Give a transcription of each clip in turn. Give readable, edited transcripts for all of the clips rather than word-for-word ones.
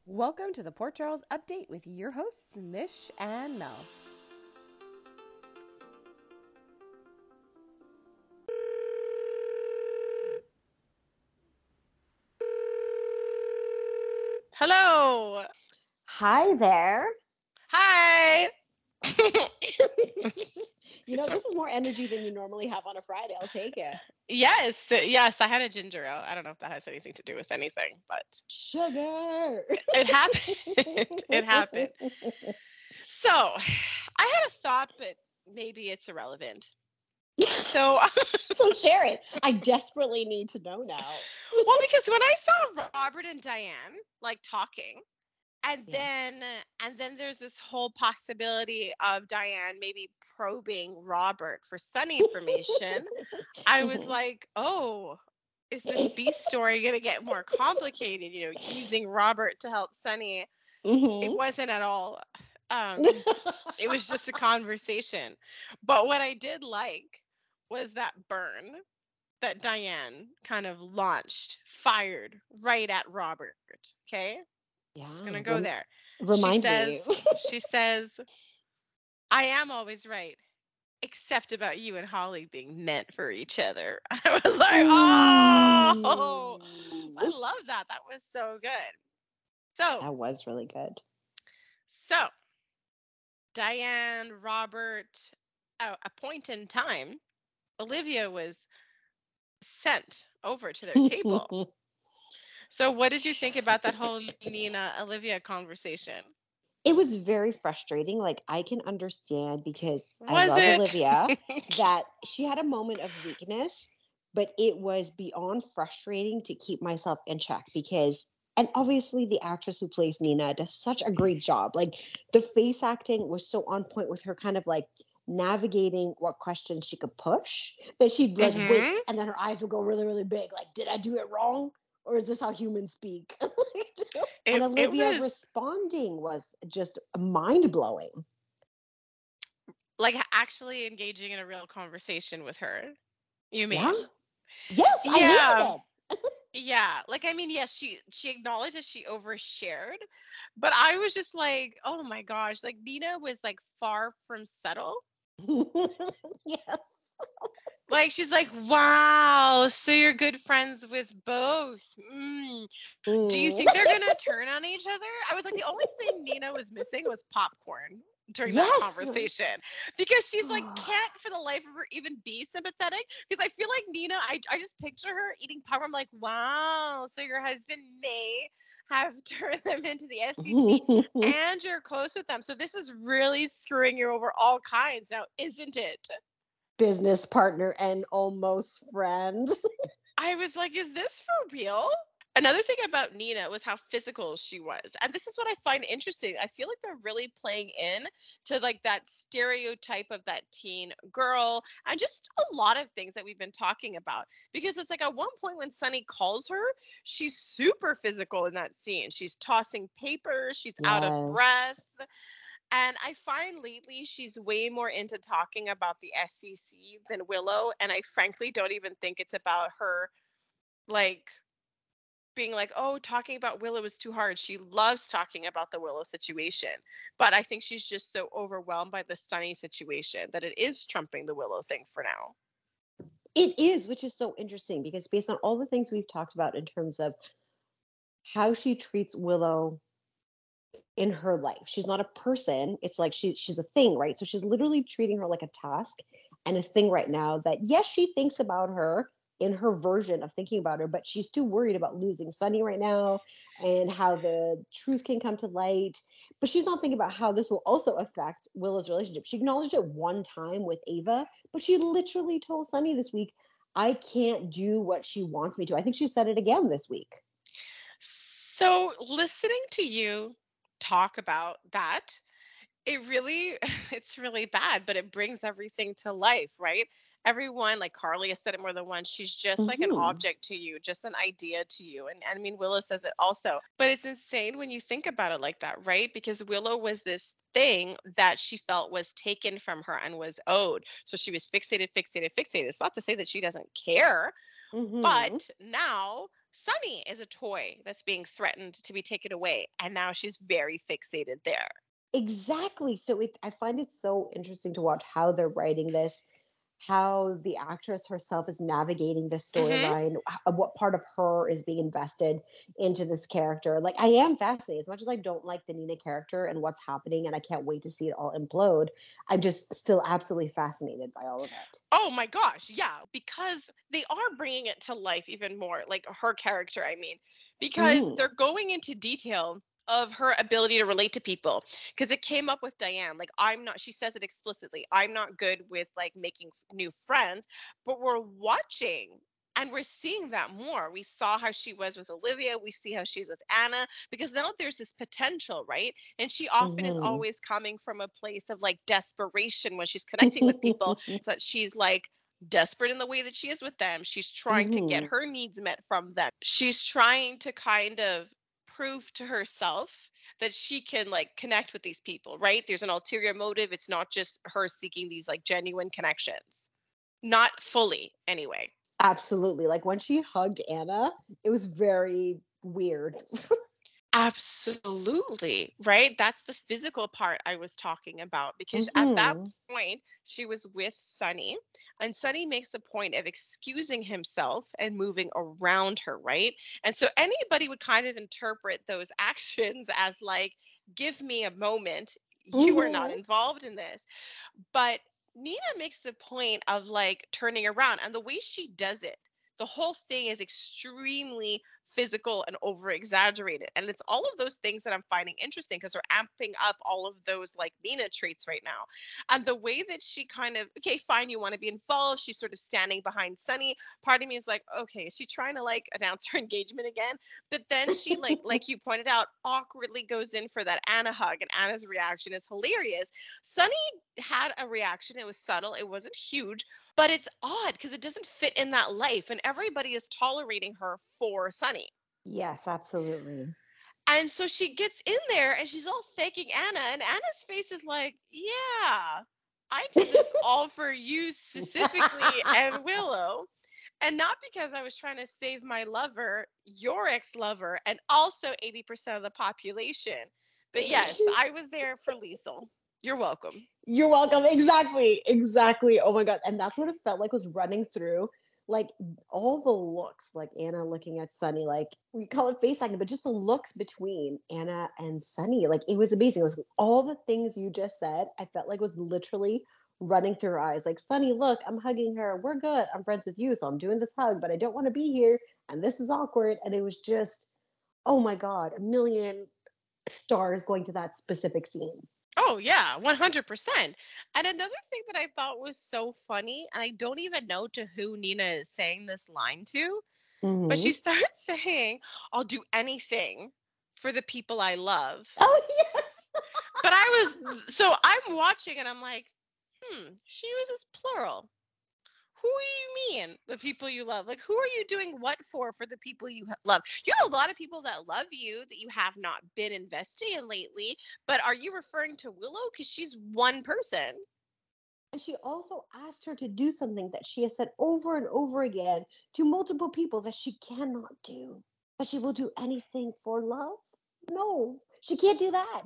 Welcome to the Port Charles Update with your hosts, Mish and Mel. Hello. Hi there. Hi. This is more energy than you normally have on a Friday. I'll take it. Yes, I had a ginger ale. I don't know if that has anything to do with anything, but Sugar. it happened. It happened. So, I had a thought, but maybe it's irrelevant. So, So share it. I desperately need to know now. well, because when I saw Robert and Diane talking, and Yes. then there's this whole possibility of Diane maybe probing Robert for Sunny information. I was Mhm. like, oh, is this B story going to get more complicated? Using Robert to help Sunny. It Mhm. wasn't at all. It was just a conversation. But what I did like was that burn that Diane kind of fired right at Robert. Okay. Just going to Yeah. go there. She Remind me. says, she says, I am always right, except about you and Holly being meant for each other. I was like, oh, I Ooh. love that. That was so good. So, That was really good. so Diane, Robert, at a point in time, Olivia was sent over to their table. So, what did you think about that whole Nina Olivia conversation? It was very frustrating. Like, I can understand because I Was love it? Olivia that she had a moment of weakness, but it was beyond frustrating to keep myself in check because, and obviously, the actress who plays Nina does such a great job. Like, the face acting was so on point with her kind of like navigating what questions she could push that she'd like Mm-hmm. wait and then her eyes would go really, really big. Like, did I do it wrong? Or is this how humans speak? And It Olivia was responding was just mind blowing. like actually engaging in a real conversation with her. You Yeah. mean? Yes, I Yeah. hated it. Yeah, I mean, yes, she acknowledged that she overshared, but I was just like, oh my gosh, Nina was far from subtle. Yes. She's like, wow, so you're good friends with both. Do you Mm. think they're gonna turn on each other? I was like, the only thing Nina was missing was popcorn during that Yes. conversation because she's like, can't for the life of her even be sympathetic. Because I feel like Nina, I just picture her eating popcorn. I'm like, wow, so your husband may have turned them into the SEC and you're close with them. So this is really screwing you over all kinds now, isn't it? Business partner and almost friend. I was like, is this for real? Another thing about Nina was how physical she was. And this is what I find interesting. I feel like they're really playing in to that stereotype of that teen girl and just a lot of things that we've been talking about. Because it's like at one point when Sunny calls her, she's super physical in that scene. She's tossing papers, she's out of breath. Yes. And I find lately she's way more into talking about the SEC than Willow. And I frankly don't even think it's about her like being like, oh, talking about Willow is too hard. She loves talking about the Willow situation. But I think she's just so overwhelmed by the Sunny situation that it is trumping the Willow thing for now. It is, which is so interesting because based on all the things we've talked about in terms of how she treats Willow in her life. She's not a person. It's like she's a thing, right? So she's literally treating her like a task and a thing right now that yes, she thinks about her in her version of thinking about her, but she's too worried about losing Sunny right now and how the truth can come to light. But she's not thinking about how this will also affect Willow's relationship. She acknowledged it one time with Ava, but she literally told Sunny this week, I can't do what she wants me to. I think she said it again this week. So listening to you talk about that, it really it's really bad, but it brings everything to life, right? Everyone, like Carly has said it more than once, she's just like an Mhm. object to you, just an idea to you. And I mean, Willow says it also, but it's insane when you think about it like that, right? Because Willow was this thing that she felt was taken from her and was owed, so she was fixated. It's not to say that she doesn't care, Mhm. but now Sunny is a toy that's being threatened to be taken away, and now she's very fixated there. Exactly. So it's I find it so interesting to watch how they're writing this, how the actress herself is navigating this Hmm. storyline, what part of her is being invested into this character. Like I am fascinated as much as I don't like the Nina character and what's happening, and I can't wait to see it all implode. I'm just still absolutely fascinated by all of it. Oh my gosh, yeah, because they are bringing it to life even more, like her character, I mean, because Hmm. they're going into detail of her ability to relate to people. Because it came up with Diane, like, I'm not, she says it explicitly, I'm not good with like making new friends, but we're watching. And we're seeing that more. We saw how she was with Olivia. We see how she's with Anna because now there's this potential, right? And she often is Hmm. always coming from a place of like desperation when she's connecting with people, so that she's like desperate in the way that she is with them. She's trying to get Hmm. her needs met from them. She's trying to kind of prove to herself that she can like connect with these people, right? There's an ulterior motive. It's not just her seeking these like genuine connections. Not fully, anyway. Absolutely. Like when she hugged Anna, it was very weird. Absolutely, right? That's the physical part I was talking about because at that Hmm. point she was with Sunny, and Sunny makes a point of excusing himself and moving around her, right? And so anybody would kind of interpret those actions as like, give me a moment. You are not Hmm. involved in this. But Nina makes the point of like turning around, and the way she does it, the whole thing is extremely physical and over exaggerated. And it's all of those things that I'm finding interesting because we're amping up all of those like Nina traits right now. And the way that she kind of, okay, fine, you want to be involved. She's sort of standing behind Sunny. Part of me is like, okay, is she trying to like announce her engagement again? But then she like you pointed out, awkwardly goes in for that Anna hug, and Anna's reaction is hilarious. Sunny had a reaction. It was subtle. It wasn't huge, but it's odd because it doesn't fit in that life, and everybody is tolerating her for Sunny. Yes, absolutely. And so she gets in there and she's all thanking Anna, and Anna's face is like, yeah, I did this all for you specifically and Willow. And not because I was trying to save my lover, your ex lover, and also 80% of the population. But yes, I was there for Liesel. You're welcome. You're welcome. Exactly. Exactly. Oh my God. And that's what it felt like was running through. Like all the looks, like Anna looking at Sunny, like we call it face acting, but just the looks between Anna and Sunny, like it was amazing. It was all the things you just said, I felt like was literally running through her eyes. Like, Sunny, look, I'm hugging her. We're good. I'm friends with you. So I'm doing this hug, but I don't want to be here. And this is awkward. And it was just, oh my God, a million stars going to that specific scene. Oh yeah, 100%. And another thing that I thought was so funny, and I don't even know to who Nina is saying this line to, but Hmm. she starts saying, "I'll do anything for the people I love." Oh, yes. But so I'm watching and I'm like, she uses plural. Who do you mean the people you love? Like, who are you doing what for the people you love? You have a lot of people that love you that you have not been investing in lately, but are you referring to Willow? Because she's one person. And she also asked her to do something that she has said over and over again to multiple people that she cannot do. That she will do anything for love? No, she can't do that.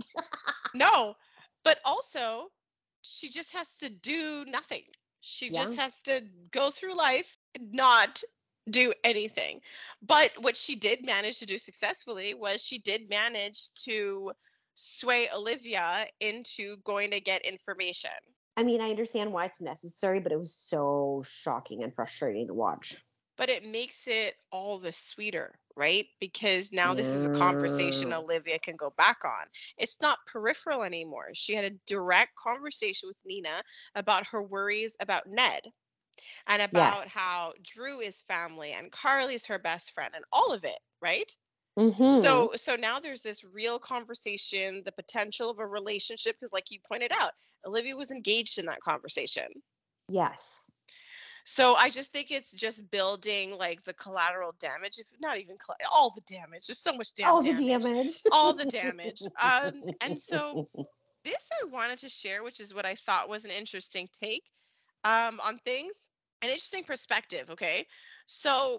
No, but also she just has to do nothing. She Yeah. just has to go through life and not do anything. But what she did manage to do successfully was she did manage to sway Olivia into going to get information. I mean, I understand why it's necessary, but it was so shocking and frustrating to watch. But it makes it all the sweeter, right? Because now this is a conversation Olivia Yes. can go back on. It's not peripheral anymore. She had a direct conversation with Nina about her worries about Ned and about Yes. how Drew is family and Carly's her best friend and all of it, right? Mm-hmm. So now there's this real conversation, the potential of a relationship because like you pointed out, Olivia was engaged in that conversation. Yes. So I just think it's just building like the collateral damage, if not even all the damage. There's so much damn All the damage, damage. all the damage. And so this I wanted to share, which is what I thought was an interesting take on things, an interesting perspective. Okay, so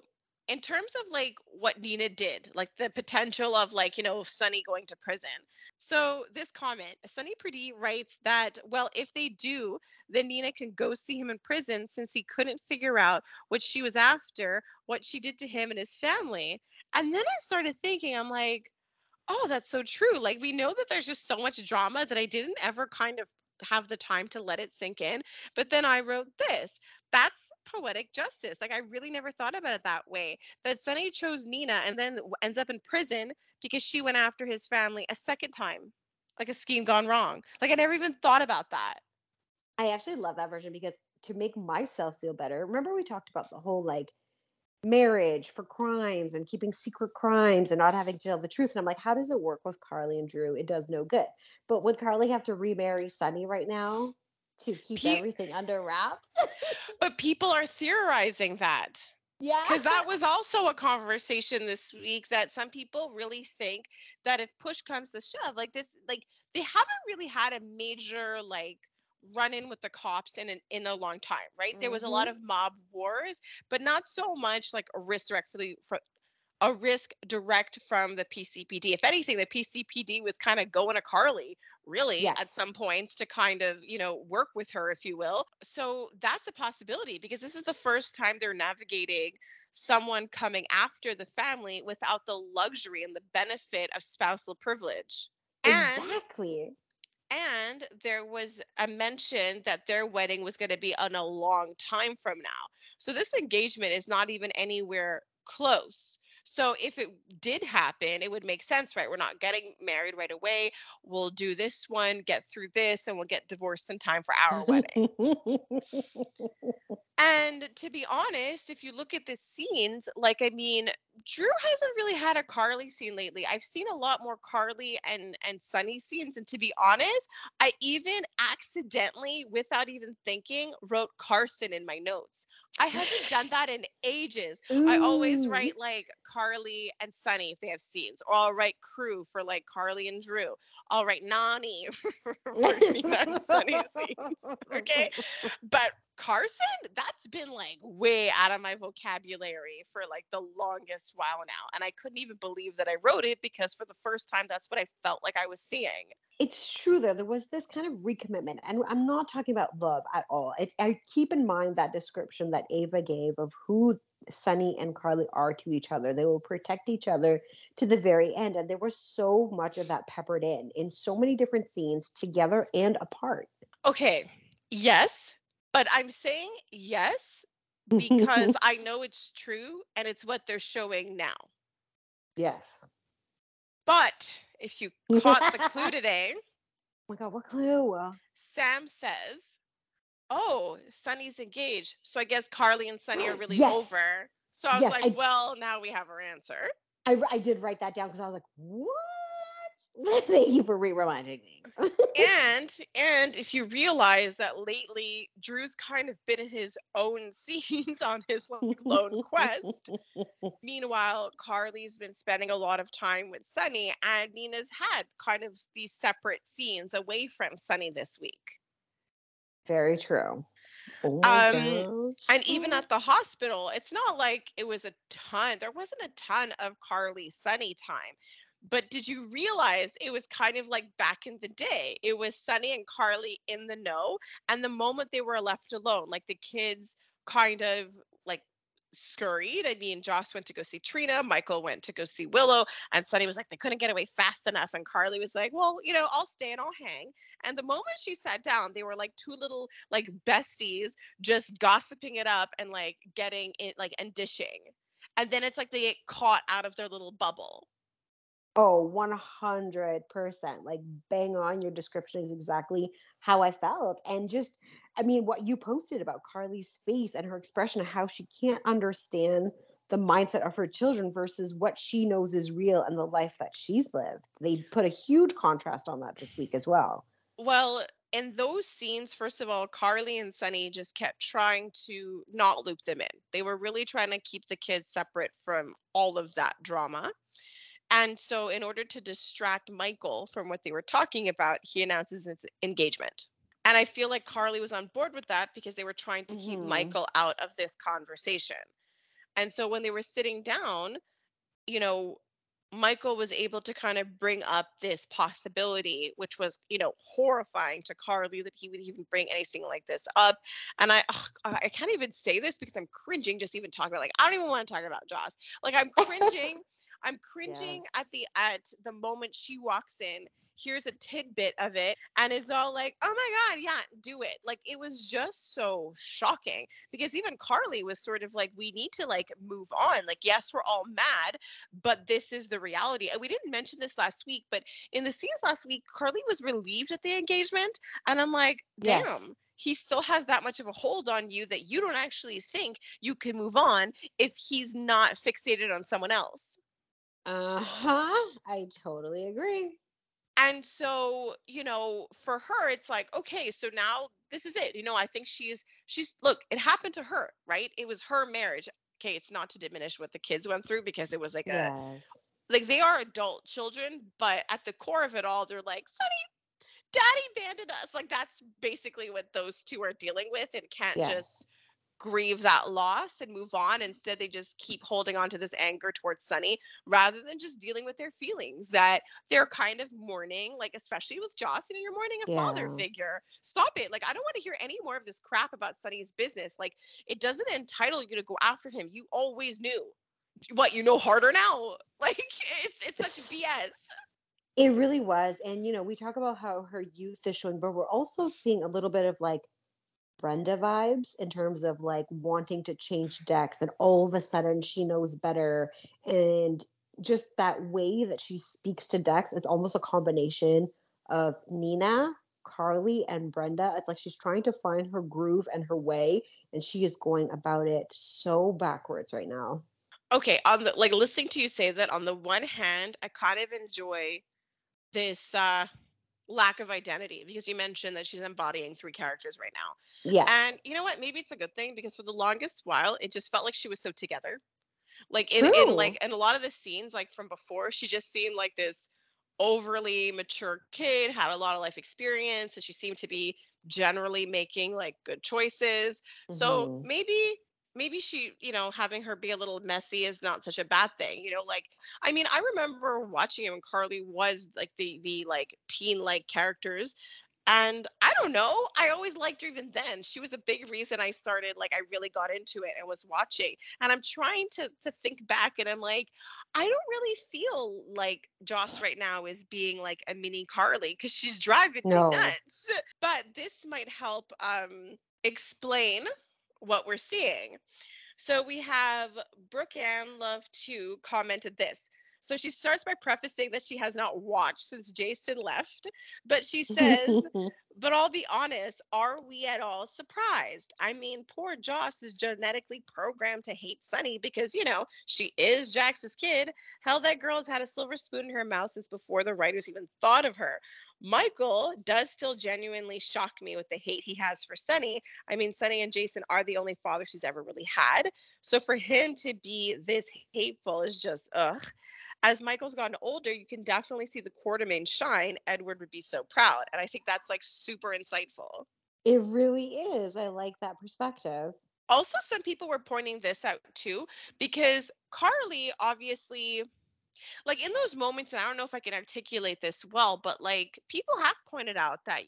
in terms of like what Nina did, like the potential of like, Sunny going to prison. So this comment, Sunny Purdie writes that, well, if they do, then Nina can go see him in prison since he couldn't figure out what she was after, what she did to him and his family. And then I started thinking, I'm like, oh, that's so true. Like we know that there's just so much drama that I didn't ever kind of have the time to let it sink in. But then I wrote this. That's poetic justice. Like I really never thought about it that way. That Sonny chose Nina and then ends up in prison because she went after his family a second time. Like a scheme gone wrong. Like I never even thought about that. I actually love that version because to make myself feel better, remember we talked about the whole like marriage for crimes and keeping secret crimes and not having to tell the truth. And I'm like, how does it work with Carly and Drew? It does no good. But would Carly have to remarry Sunny right now to keep Pe- everything under wraps? but people are theorizing that. Yeah. Because that was also a conversation this week that some people really think that if push comes to shove, like this, like they haven't really had a major like run in with the cops in a long time, right? There was a lot Hmm. of mob wars, but not so much like a risk direct from the PCPD. If anything, the PCPD was kind of going to Carly really at Yes. some points to kind of, work with her, if you will. So that's a possibility because this is the first time they're navigating someone coming after the family without the luxury and the benefit of spousal privilege. And Exactly. and there was a mention that their wedding was going to be on a long time from now. So this engagement is not even anywhere close. So if it did happen, it would make sense, right? We're not getting married right away. We'll do this one, get through this, and we'll get divorced in time for our wedding. And to be honest, if you look at the scenes, like, I mean, Drew hasn't really had a Carly scene lately. I've seen a lot more Carly and Sunny scenes. And to be honest, I even accidentally, without even thinking, wrote Carson in my notes. I haven't done that in ages. I always Ooh. write like Carly and Sunny if they have scenes, or I'll write crew for like Carly and Drew. I'll write Nani for Nina and Sunny scenes. Okay. But Carson, that's been like way out of my vocabulary for like the longest while now. And I couldn't even believe that I wrote it because for the first time, that's what I felt like I was seeing. It's true though. There was this kind of recommitment, and I'm not talking about love at all. It's I keep in mind that description that Ava gave of who Sunny and Carly are to each other. They will protect each other to the very end, and there was so much of that peppered in so many different scenes, together and apart. Okay, yes, but I'm saying yes because I know it's true and it's what they're showing now. Yes. But if you caught the clue Oh today, my god, what clue? Sam says, oh, Sunny's engaged. So I guess Carly and Sunny are really Yes. over. So I was Yes. like, well, now we have our answer. I did write that down because I was like, what? Thank you for reminding me. And if you realize that lately Drew's kind of been in his own scenes on his like lone quest. Meanwhile, Carly's been spending a lot of time with Sunny, and Nina's had kind of these separate scenes away from Sunny this week. Very true. Oh my Um, gosh. and even at the hospital, it's not like it was a ton. There wasn't a ton of Carly Sunny time. But did you realize it was kind of like back in the day? It was Sunny and Carly in the know. And the moment they were left alone, like the kids kind of like scurried. I mean, Joss went to go see Trina, Michael went to go see Willow, and Sunny was like, they couldn't get away fast enough. And Carly was like, well, I'll stay and I'll hang. And the moment she sat down, they were like two little like besties just gossiping it up and like getting it like and dishing. And then it's like they get caught out of their little bubble. Oh, 100%. Like bang on. Your description is exactly how I felt. And just, I mean, what you posted about Carly's face and her expression of how she can't understand the mindset of her children versus what she knows is real and the life that she's lived. They put a huge contrast on that this week as well. Well, in those scenes, first of all, Carly and Sunny just kept trying to not loop them in. They were really trying to keep the kids separate from all of that drama. And so, in order to distract Michael from what they were talking about, he announces his engagement. And I feel like Carly was on board with that because they were trying to keep Hmm. Michael out of this conversation. And so when they were sitting down, you know, Michael was able to kind of bring up this possibility, which was, horrifying to Carly that he would even bring anything like this up. And I can't even say this because I'm cringing just even talking about, like, I don't even want to talk about Joss. Like, I'm cringing. I'm cringing Yes. at the moment she walks in, here's a tidbit of it, and is all like, "Oh my god, yeah, do it." Like, it was just so shocking because even Carly was sort of like, "We need to, like, move on. Like, yes, we're all mad, but this is the reality." And we didn't mention this last week, but in the scenes last week, Carly was relieved at the engagement, and I'm like, Yes. "Damn." He still has that much of a hold on you that you don't actually think you can move on if he's not fixated on someone else. I totally agree. And so, for her, it's like, okay, so now this is it. I think she's look, it happened to her, right? It was her marriage. Okay, it's not to diminish what the kids went through because it was Yes. like they are adult children, but at the core of it all, they're like, Sonny, daddy abandoned us. Like, that's basically what those two are dealing with, and can't Yes. just grieve that loss and move on. Instead, they just keep holding on to this anger towards Sunny rather than just dealing with their feelings that they're kind of mourning, like, especially with Joss, you're mourning a father Yeah. figure. Stop it. Like, I don't want to hear any more of this crap about Sunny's business. Like, it doesn't entitle you to go after him. You always knew. What, you know harder now? Like, it's such S- BS. It really was. And, we talk about how her youth is showing, but we're also seeing a little bit of like Brenda vibes in terms of like wanting to change Dex, and all of a sudden she knows better. And just that way that she speaks to Dex, it's almost a combination of Nina, Carly, and Brenda. It's like she's trying to find her groove and her way, and she is going about it so backwards right now. Okay, on the like listening to you say that, on the one hand, I kind of enjoy this lack of identity because you mentioned that she's embodying three characters right now. And Yes. you know what? Maybe it's a good thing because for the longest while, it just felt like she was so together. Like in like True. in a lot of the scenes, like from before, she just seemed like this overly mature kid, had a lot of life experience, and she seemed to be generally making like good choices. So Hmm. maybe she, having her be a little messy is not such a bad thing. Like, I mean, I remember watching it when Carly was like the like teen like characters, and I don't know, I always liked her even then. She was a big reason I really got into it and was watching. And I'm trying to think back, and I'm like, I don't really feel like Joss right now is being like a mini Carly because she's driving me No. nuts. But this might help explain what we're seeing. So we have Brooke Ann Love 2 commented this. So she starts by prefacing that she has not watched since Jason left, but she says, "But I'll be honest, are we at all surprised? I mean, poor Joss is genetically programmed to hate Sunny because, she is Jax's kid. Hell, that girl has had a silver spoon in her mouth since before the writers even thought of her. Michael does still genuinely shock me with the hate he has for Sunny. I mean, Sunny and Jason are the only fathers he's ever really had. So for him to be this hateful is just ugh. As Michael's gotten older, you can definitely see the Quartermain shine. Edward would be so proud." And I think that's like super insightful. It really is. I like that perspective. Also, some people were pointing this out too, because Carly obviously, like in those moments, and I don't know if I can articulate this well, but like people have pointed out that,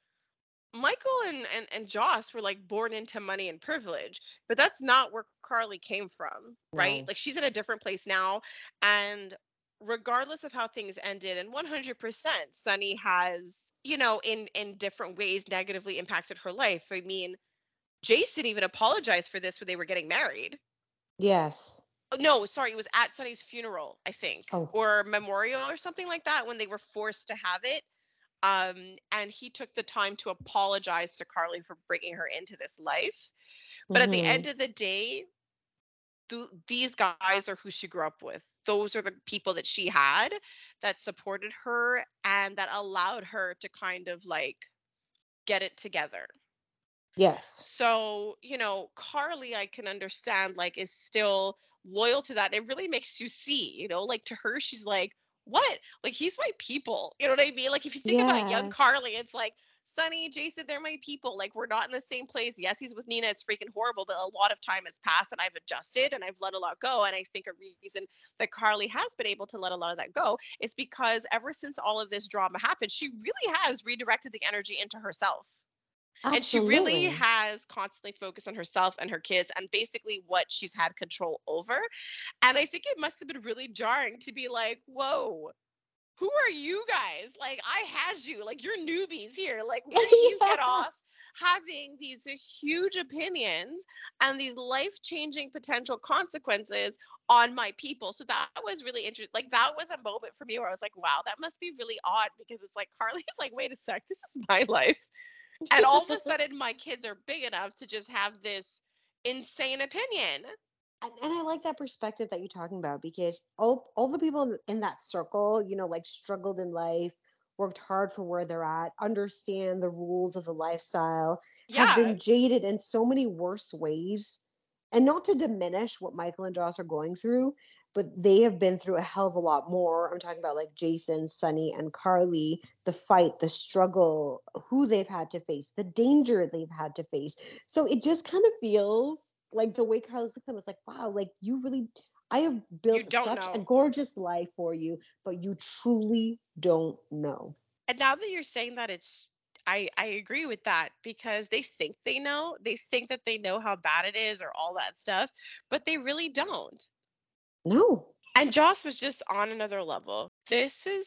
Michael and Joss were like born into money and privilege, but that's not where Carly came from, right? No. Like, she's in a different place now, and regardless of how things ended, and 100% Sunny has, in different ways negatively impacted her life. I mean, Jason even apologized for this when they were getting married. Yes. Oh, no, sorry, it was at Sunny's funeral, I think, Oh. or memorial or something like that, when they were forced to have it. And he took the time to apologize to Carly for bringing her into this life. But at the Hmm. end of the day, these guys are who she grew up with. Those are the people that she had that supported her and that allowed her to kind of like get it together. Yes. So, Carly, I can understand, like, is still loyal to that. It really makes you see, like, to her, she's like, what? Like, he's my people. You know what I mean? Like, if you think about young Yes. Carly, it's like, Sonny, Jason, they're my people. Like, we're not in the same place. Yes, he's with Nina. It's freaking horrible, but a lot of time has passed and I've adjusted and I've let a lot go. And I think a reason that Carly has been able to let a lot of that go is because ever since all of this drama happened, she really has redirected the energy into herself. And she really Absolutely. has constantly focused on herself and her kids and basically what she's had control over. And I think it must have been really jarring to be like, whoa, who are you guys? Like, I had you, like, you're newbies here. Like, where did you get Yeah. off having these huge opinions and these life changing potential consequences on my people? So that was really interesting. Like, that was a moment for me where I was like, wow, that must be really odd because it's like, Carly's like, wait a sec, this is my life. And all of a sudden, my kids are big enough to just have this insane opinion. And I like that perspective that you're talking about because all the people in that circle, like struggled in life, worked hard for where they're at, understand the rules of the lifestyle, have Yeah. been jaded in so many worse ways. And not to diminish what Michael and Joss are going through, but they have been through a hell of a lot more. I'm talking about like Jason, Sonny, and Carly, the fight, the struggle, who they've had to face, the danger they've had to face. So it just kind of feels like the way Carlos looked at them was like, wow, like you really, I have You built don't such a know. gorgeous life for you, but you truly don't know. And now that you're saying that, I agree with that because they think they know. They think that they know how bad it is or all that stuff, but they really don't. No. And Joss was just on another level. This is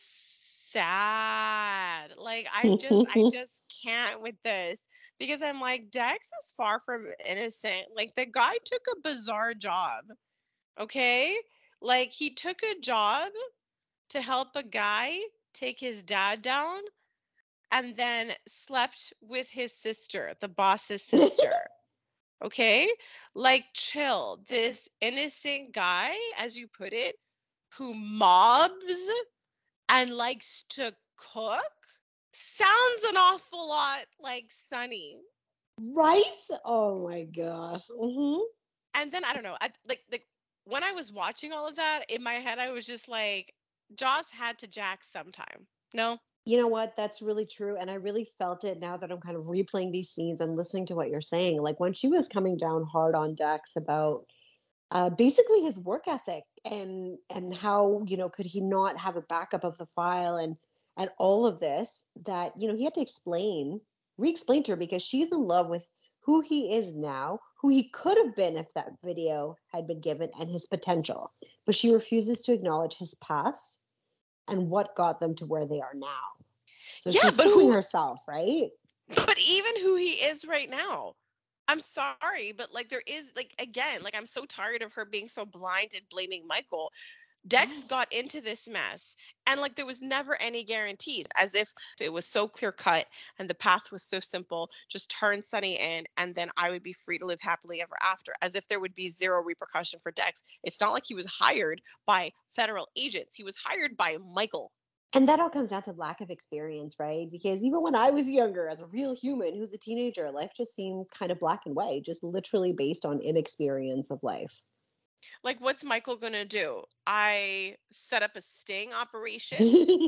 sad. Like, I just can't with this because I'm like, Dex is far from innocent. Like, the guy took a bizarre job. Okay? Like, he took a job to help a guy take his dad down and then slept with his sister, the boss's sister. Okay? Like, chill. This innocent guy, as you put it, who mobs and likes to cook sounds an awful lot like Sunny. Right? Oh my gosh. And then I don't know, like when I was watching all of that in my head, I was just like, Joss had to jack sometime. No, You know what? That's really true. And I really felt it now that I'm kind of replaying these scenes and listening to what you're saying. Like when she was coming down hard on Dex about basically his work ethic and how could he not have a backup of the file and all of this that he had to re-explain to her because she's in love with who he is now, who he could have been if that video had been given, and his potential, but she refuses to acknowledge his past and what got them to where they are now. So yeah, she's but fooling who? herself, right? But even who he is right now. I'm sorry, but like there is like again, like I'm so tired of her being so blind and blaming Michael. Dex got Yes. into this mess and like there was never any guarantees, as if it was so clear cut and the path was so simple, just turn Sunny in and then I would be free to live happily ever after, as if there would be zero repercussion for Dex. It's not like he was hired by federal agents, he was hired by Michael. And that all comes down to lack of experience, right? Because even when I was younger, as a real human who's a teenager, life just seemed kind of black and white, just literally based on inexperience of life. Like, what's Michael gonna do? I set up a sting operation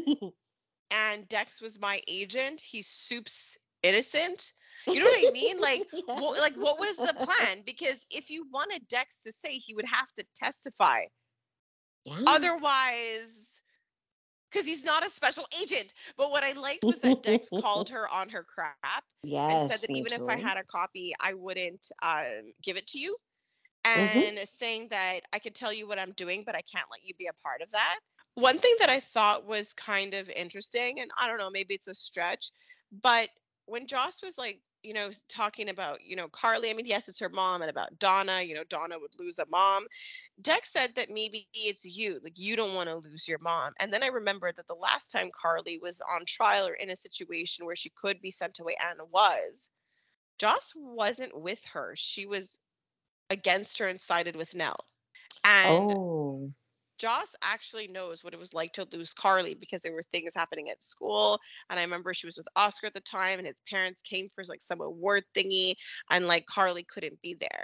and Dex was my agent. He's Soup's innocent. You know what I mean? Like Yes. what was the plan? Because if you wanted Dex to say, he would have to testify. Yeah. Otherwise, because he's not a special agent. But what I liked was that Dex called her on her crap and said Yes, that me even if I too. had a copy, I wouldn't give it to you. Hmm. And saying that I could tell you what I'm doing, but I can't let you be a part of that. One thing that I thought was kind of interesting, and I don't know, maybe it's a stretch, but when Joss was like, talking about, Carly, I mean, yes, it's her mom, and about Donna, Donna would lose a mom. Dex said that maybe it's you, like you don't want to lose your mom. And then I remembered that the last time Carly was on trial or in a situation where she could be sent away and was, Joss wasn't with her. She was against her and sided with Nell. And Oh. Joss actually knows what it was like to lose Carly because there were things happening at school. And I remember she was with Oscar at the time, and his parents came for like some award thingy, and like Carly couldn't be there.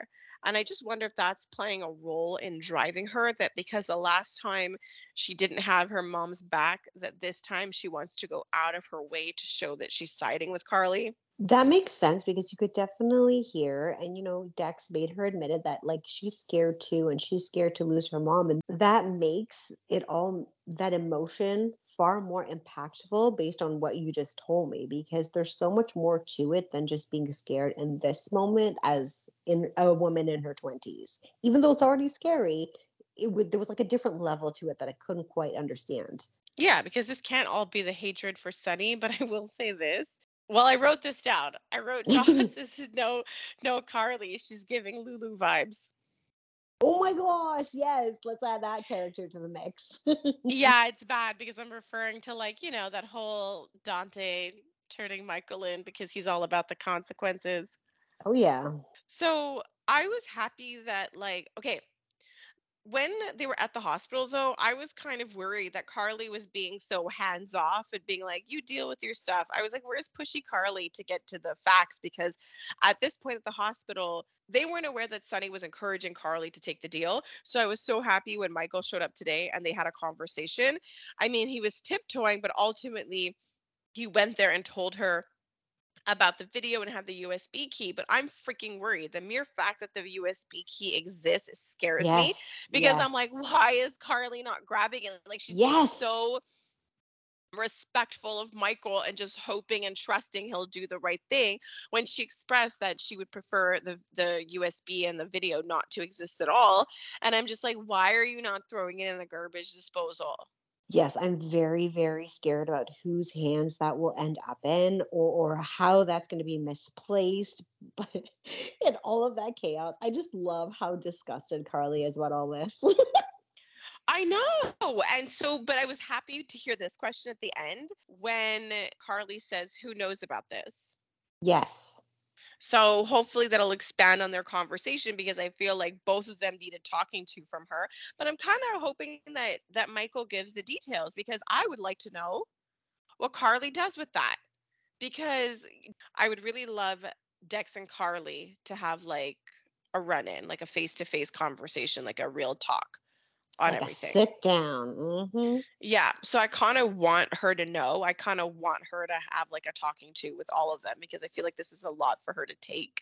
And I just wonder if that's playing a role in driving her, that because the last time she didn't have her mom's back, that this time she wants to go out of her way to show that she's siding with Carly. That makes sense because you could definitely hear, and Dex made her admit it that like she's scared too, and she's scared to lose her mom, and that makes it all that emotion far more impactful based on what you just told me because there's so much more to it than just being scared in this moment as in a woman in her 20s. Even though it's already scary, there was like a different level to it that I couldn't quite understand. Yeah, because this can't all be the hatred for Sunny, but I will say this. Well, I wrote this down. I wrote Joss is no Carly. She's giving Lulu vibes. Oh my gosh, yes, let's add that character to the mix. Yeah, it's bad because I'm referring to like, that whole Dante turning Michael in because he's all about the consequences. Oh yeah. So I was happy that like, okay, when they were at the hospital though, I was kind of worried that Carly was being so hands off and being like, you deal with your stuff. I was like, where's pushy Carly to get to the facts? Because at this point at the hospital, they weren't aware that Sonny was encouraging Carly to take the deal. So I was so happy when Michael showed up today and they had a conversation. I mean, he was tiptoeing, but ultimately he went there and told her about the video and had the USB key, but I'm freaking worried. The mere fact that the USB key exists scares me Yes, because I'm like, yes, why is Carly not grabbing it? Like she's being yes. so respectful of Michael and just hoping and trusting he'll do the right thing when she expressed that she would prefer the USB and the video not to exist at all. And I'm just like, why are you not throwing it in the garbage disposal? Yes, I'm very, very scared about whose hands that will end up in or how that's going to be misplaced. But in all of that chaos, I just love how disgusted Carly is about all this. I know. And so, but I was happy to hear this question at the end when Carly says, who knows about this? Yes. So hopefully that'll expand on their conversation because I feel like both of them needed talking to from her. But I'm kind of hoping that Michael gives the details because I would like to know what Carly does with that. Because I would really love Dex and Carly to have like a run in, like a face to face conversation, like a real talk on Like a everything. sit down. Yeah, so I kind of want her to know. I kind of want her to have like a talking to with all of them because I feel like this is a lot for her to take.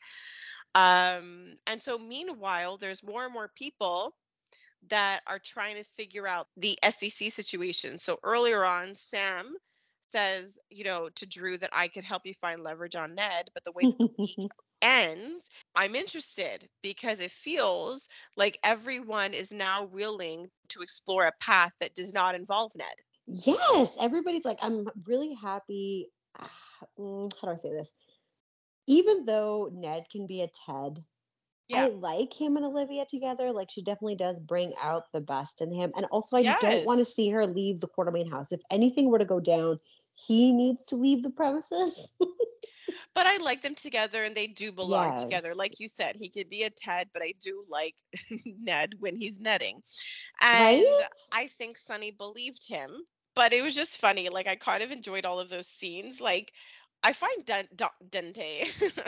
And so meanwhile, there's more and more people that are trying to figure out the SEC situation. So earlier on, Sam says, to Drew that I could help you find leverage on Ned, but the way that the week Mhm. ends, I'm interested because it feels like everyone is now willing to explore a path that does not involve Ned. Yes, everybody's like, I'm really happy. How do I say this? Even though Ned can be a Ted, I Yeah. like him and Olivia together. Like she definitely does bring out the best in him. And also I don't want to Yes. see her leave the Quartermain house. If anything were to go down, he needs to leave the premises. But I like them together and they do belong together. Yes. Like you said, he could be a Ted, but I do like Ned when he's netting. Right? And I think Sonny believed him, but it was just funny. Like I kind of enjoyed all of those scenes. Like I find Dante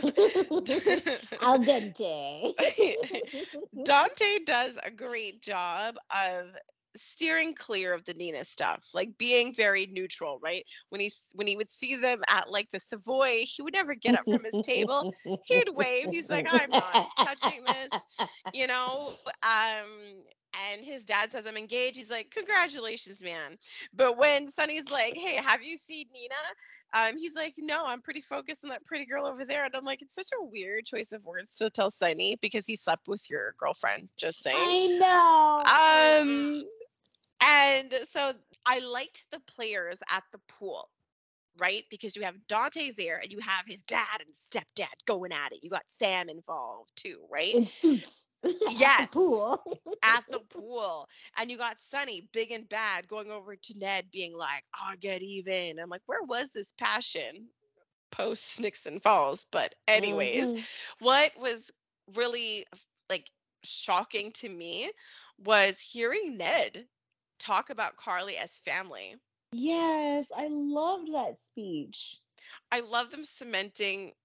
Al dente. Dante does a great job of steering clear of the Nina stuff, like being very neutral, right? When he would see them at like the Savoy, he would never get up from his table. He'd wave. He's like, "I'm not touching this," you know. And his dad says, "I'm engaged." He's like, "Congratulations, man." But when Sonny's like, "Hey, have you seen Nina?" He's like, "No, I'm pretty focused on that pretty girl over there." And I'm like, it's such a weird choice of words to tell Sunny because he slept with your girlfriend. Just saying. I know. I know. Um, and so I liked the players at the pool, right? Because you have Dante there and you have his dad and stepdad going at it. You got Sam involved too, right? In suits at the Yes, pool. at the pool. And you got Sunny, big and bad, going over to Ned, being like, "I'll get even." I'm like, where was this passion post Nixon Falls? But, anyways, Mhm. what was really like shocking to me was hearing Ned talk about Carly as family. Yes, I loved that speech. I love them cementing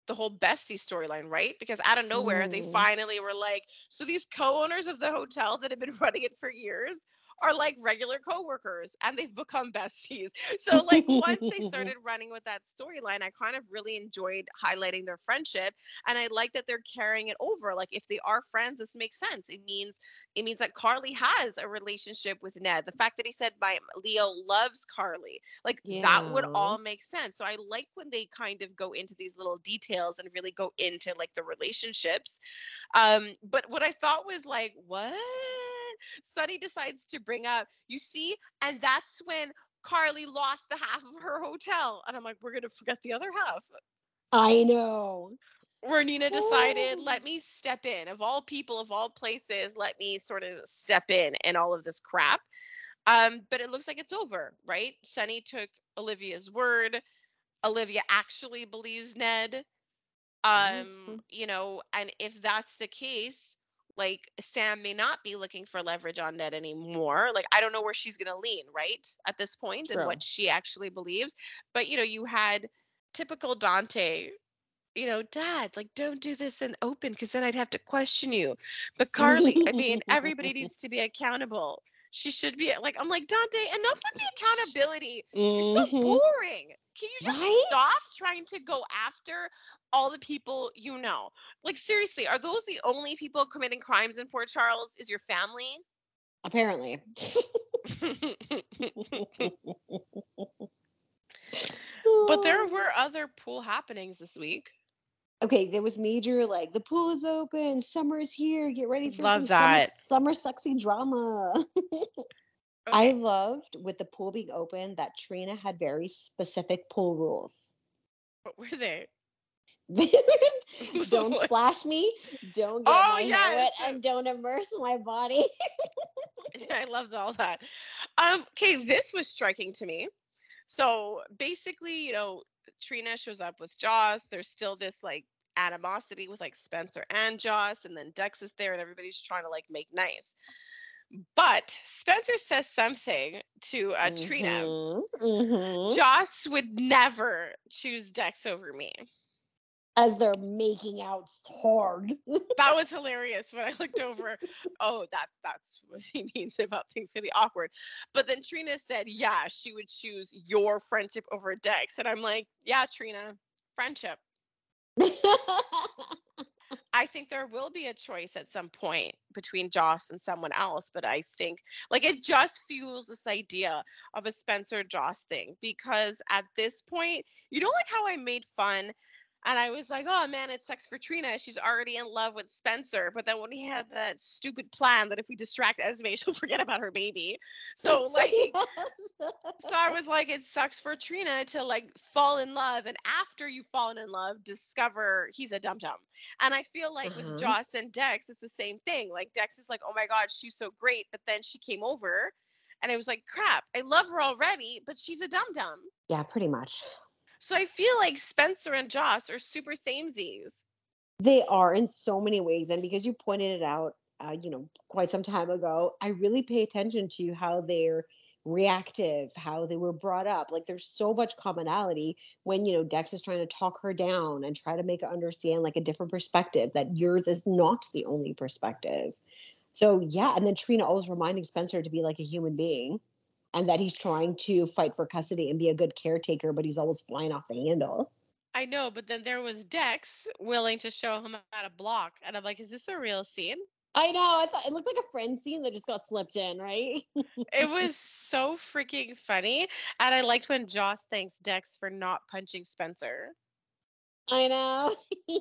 the whole bestie storyline, right? Because out of nowhere, they Mm. finally were like, so these co-owners of the hotel that have been running it for years are like regular coworkers and they've become besties. So like once they started running with that storyline, I kind of really enjoyed highlighting their friendship, and I like that they're carrying it over. Like if they are friends, this makes sense. It means that Carly has a relationship with Ned. The fact that he said my Leo loves Carly, like that would Yeah. all make sense. So I like when they kind of go into these little details and really go into like the relationships. But what I thought was like, what? Sunny decides to bring up, you see, and that's when Carly lost the half of her hotel. And I'm like, we're gonna forget the other half. I know. Where Nina decided, Oh. let me step in. Of all people, of all places, let me sort of step in and all of this crap. But it looks like it's over, right? Sunny took Olivia's word. Olivia actually believes Ned. Yes. And if that's the case, like Sam may not be looking for leverage on Ned anymore. Like I don't know where she's going to lean, right? At this point and True. what she actually believes. But you had typical Dante, dad, like don't do this in open because then I'd have to question you. But Carly, I mean, everybody needs to be accountable. She should be like, I'm like, Dante, enough with the accountability. You're so Mm-hmm. boring. Can you just Right? stop trying to go after all the people you know? Like, seriously, are those the only people committing crimes in Port Charles? Is your family? Apparently. But there were other pool happenings this week. Okay, there was major like the pool is open, summer is here, get ready for some Love that. summer sexy drama. I Okay. loved with the pool being open that Trina had very specific pool rules. What were they? Don't Like, splash me, don't get oh, my hair yes. wet, and don't immerse my body. I loved all that. Okay, this was striking to me. So basically, Trina shows up with Joss. There's still this like animosity with like Spencer and Joss, and then Dex is there, and everybody's trying to like make nice. But Spencer says something to Trina. Mm-hmm. Joss would never choose Dex over me. As they're making out hard. That was hilarious when I looked over. Oh, that's what he means about things gonna be awkward. But then Trina said, yeah, she would choose your friendship over Dex. And I'm like, yeah, Trina, friendship. I think there will be a choice at some point between Joss and someone else, but I think like it just fuels this idea of a Spencer Joss thing because at this point, like how I made fun and I was like, oh man, it sucks for Trina. She's already in love with Spencer. But then when he had that stupid plan that if we distract Esme, she'll forget about her baby. So like Yes. so I was like, it sucks for Trina to like fall in love, and after you've fallen in love, discover he's a dum dum. And I feel like with Uh-huh. Joss and Dex, it's the same thing. Like Dex is like, oh my god, she's so great, but then she came over, and I was like, crap, I love her already, but she's a dum dum. Yeah, pretty much. So I feel like Spencer and Joss are super samesies. They are in so many ways. And because you pointed it out, quite some time ago, I really pay attention to how they're reactive, how they were brought up. Like there's so much commonality when, Dex is trying to talk her down and try to make her understand like a different perspective, that yours is not the only perspective. So yeah, and then Trina always reminding Spencer to be like a human being and that he's trying to fight for custody and be a good caretaker, but he's always flying off the handle. I know, but then there was Dex willing to show him how to block, and I'm like, is this a real scene? I know. I thought it looked like a friend scene that just got slipped in, right? It was so freaking funny. And I liked when Joss thanks Dex for not punching Spencer. I know.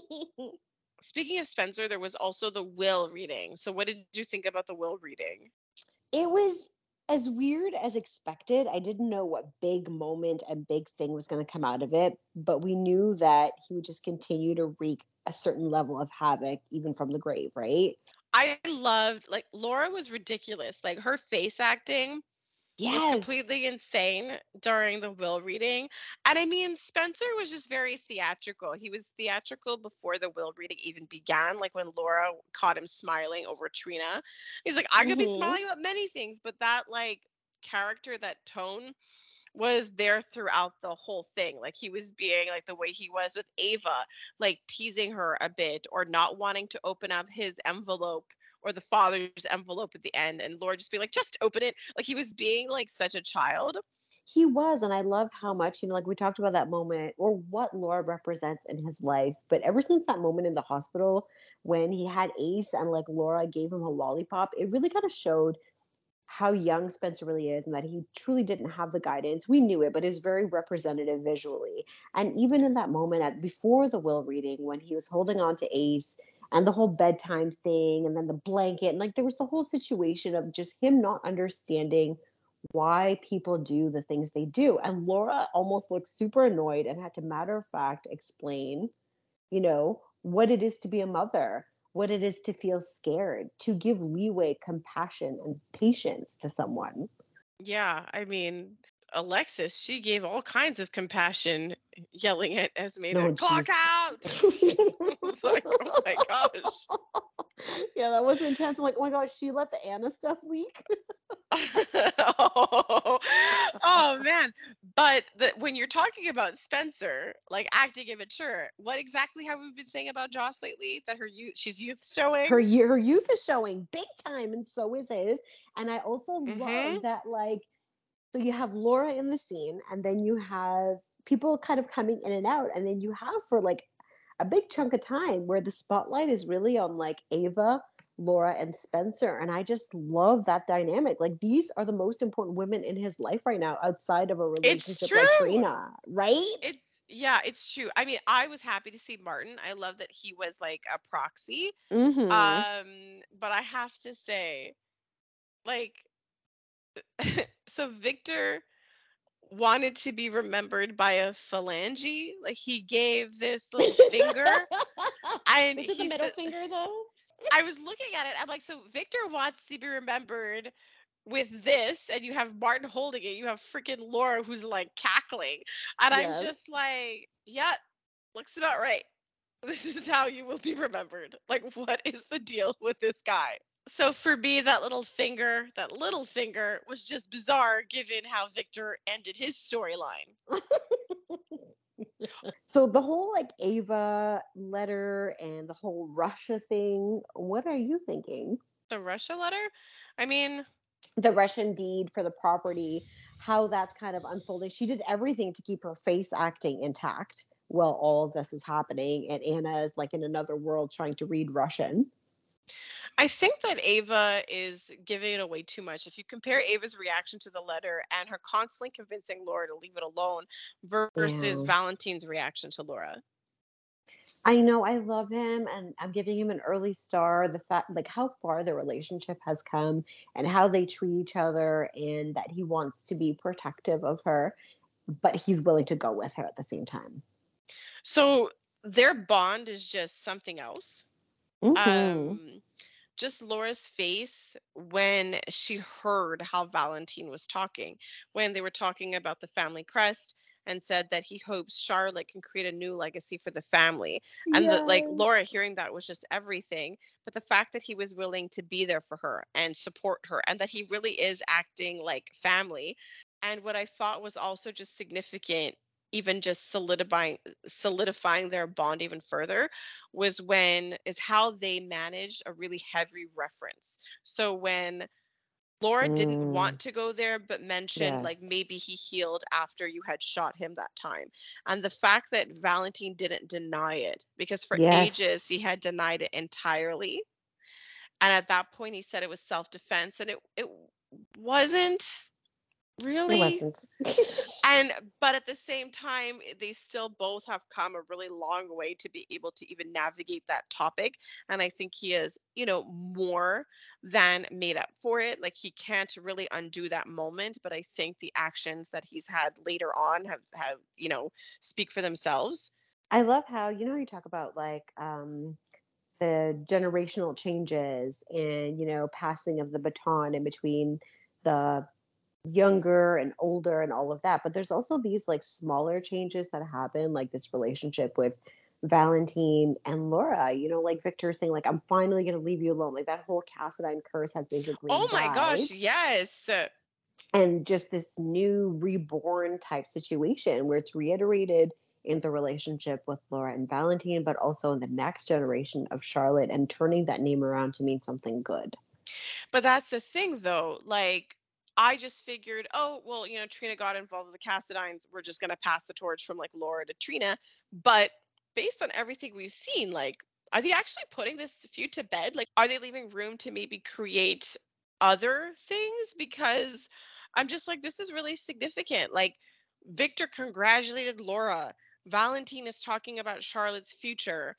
Speaking of Spencer, there was also the will reading. So, what did you think about the will reading? It was as weird as expected. I didn't know what big moment and big thing was going to come out of it, but we knew that he would just continue to wreak a certain level of havoc, even from the grave, right? I loved, like, Laura was ridiculous. Like, her face acting was Yes. completely insane during the will reading. And I mean, Spencer was just very theatrical. He was theatrical before the will reading even began. Like when Laura caught him smiling over Trina, he's like, I could be Hmm. smiling about many things, but that like character, that tone was there throughout the whole thing. Like he was being like the way he was with Ava, like teasing her a bit or not wanting to open up his envelope or the father's envelope at the end, and Laura just being like, just open it. Like he was being like such a child. He was, and I love how much, like we talked about that moment or what Laura represents in his life. But ever since that moment in the hospital when he had Ace and like Laura gave him a lollipop, it really kind of showed how young Spencer really is and that he truly didn't have the guidance. We knew it, but it's very representative visually. And even in that moment at before the will reading, when he was holding on to Ace and the whole bedtime thing and then the blanket, and like there was the whole situation of just him not understanding why people do the things they do. And Laura almost looked super annoyed and had to matter of fact explain, what it is to be a mother, what it is to feel scared, to give leeway, compassion, and patience to someone. Yeah, I mean, Alexis, she gave all kinds of compassion, yelling at Esme to No, clock jeez. out. I was like, oh my gosh. Yeah, that was intense. I'm like, oh my gosh, she let the Anna stuff leak. oh, oh man. But when you're talking about Spencer, like acting immature, what exactly have we been saying about Joss lately? That she's youth showing? Her youth is showing big time, and so is his. And I also Mm-hmm. love that, like, so you have Laura in the scene, and then you have people kind of coming in and out, and then you have for like a big chunk of time where the spotlight is really on like Ava, Laura, and Spencer. And I just love that dynamic. Like these are the most important women in his life right now, outside of a It's relationship like true. Trina, right? Yeah, it's true. I mean, I was happy to see Martin. I love that he was like a proxy. Mm-hmm. But I have to say, like, so Victor wanted to be remembered by a phalange. Like he gave this little finger, and Was it the he middle said, finger though? I was looking at it. I'm like, so Victor wants to be remembered with this, and you have Martin holding it. You have freaking Laura who's like cackling, and I'm just Yes. like, yeah, looks about right. This is how you will be remembered. Like, what is the deal with this guy? So for me, that little finger was just bizarre given how Victor ended his storyline. So the whole like Ava letter and the whole Russia thing, what are you thinking? The Russia letter? I mean, The Russian deed for the property, how that's kind of unfolding. She did everything to keep her face acting intact while all of this was happening. And Anna is like in another world trying to read Russian. I think that Ava is giving it away too much. If you compare Ava's reaction to the letter and her constantly convincing Laura to leave it alone versus Yeah. Valentine's reaction to Laura. I know I love him and I'm giving him an early star. The fact like how far the relationship has come and how they treat each other and that he wants to be protective of her, but he's willing to go with her at the same time. So their bond is just something else. Mhm. Um just Laura's face when she heard how Valentine was talking, when they were talking about the family crest and said that he hopes Charlotte can create a new legacy for the family. And that like Laura Yes. hearing that was just everything. But the fact that he was willing to be there for her and support her and that he really is acting like family. And what I thought was also just significant, even just solidifying their bond even further was when is how they managed a really heavy reference. So when Laura didn't Mm, want to go there, but mentioned like yes. maybe he healed after you had shot him that time. And the fact that Valentine didn't deny it, because for ages he Yes. had denied it entirely. And at that point he said it was self-defense, and it wasn't It really. wasn't. And but at the same time, they still both have come a really long way to be able to even navigate that topic. And I think he is, more than made up for it. Like he can't really undo that moment, but I think the actions that he's had later on have speak for themselves. I love how, you talk about like the generational changes and, passing of the baton in between the younger and older and all of that. But there's also these like smaller changes that happen, like this relationship with Valentine and Laura, like Victor saying, like, I'm finally gonna leave you alone. Like that whole Cassadine curse has basically Oh my died. gosh, yes. and just this new reborn type situation where it's reiterated in the relationship with Laura and Valentine, but also in the next generation of Charlotte and turning that name around to mean something good. But that's the thing though, like I just figured, oh, well, Trina got involved with the Cassadines. We're just gonna pass the torch from like Laura to Trina. But based on everything we've seen, like, are they actually putting this feud to bed? Like, are they leaving room to maybe create other things? Because I'm just like, this is really significant. Like, Victor congratulated Laura. Valentine is talking about Charlotte's future,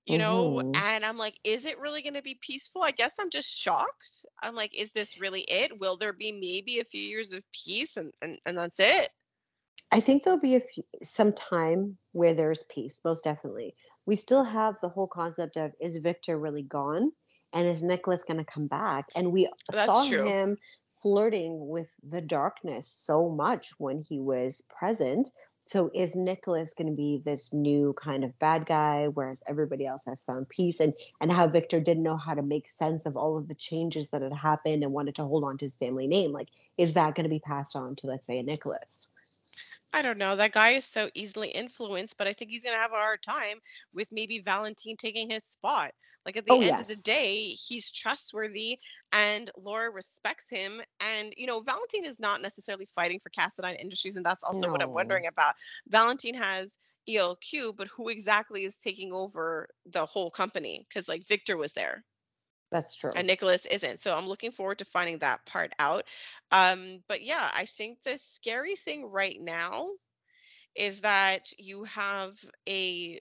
Hmm. and I'm like, is it really going to be peaceful? I guess I'm just shocked. I'm like, is this really it? Will there be maybe a few years of peace and that's it? I think there'll be some time where there's peace, most definitely. We still have the whole concept of, is Victor really gone? And is Nicholas going to come back? And we That's saw true. him flirting with the darkness so much when he was present. So is Nicholas going to be this new kind of bad guy, whereas everybody else has found peace? And how Victor didn't know how to make sense of all of the changes that had happened and wanted to hold on to his family name. Like, is that going to be passed on to, let's say, a Nicholas? I don't know. That guy is so easily influenced, but I think he's going to have a hard time with maybe Valentine taking his spot. Like at the Oh, end of the yes. day, he's trustworthy and Laura respects him. And, Valentine is not necessarily fighting for Cassadine Industries. And that's also what I'm No, wondering about. Valentine has ELQ, but who exactly is taking over the whole company? Because, like, Victor was there that's true. and Nicholas isn't. So I'm looking forward to finding that part out. But yeah, I think the scary thing right now is that you have a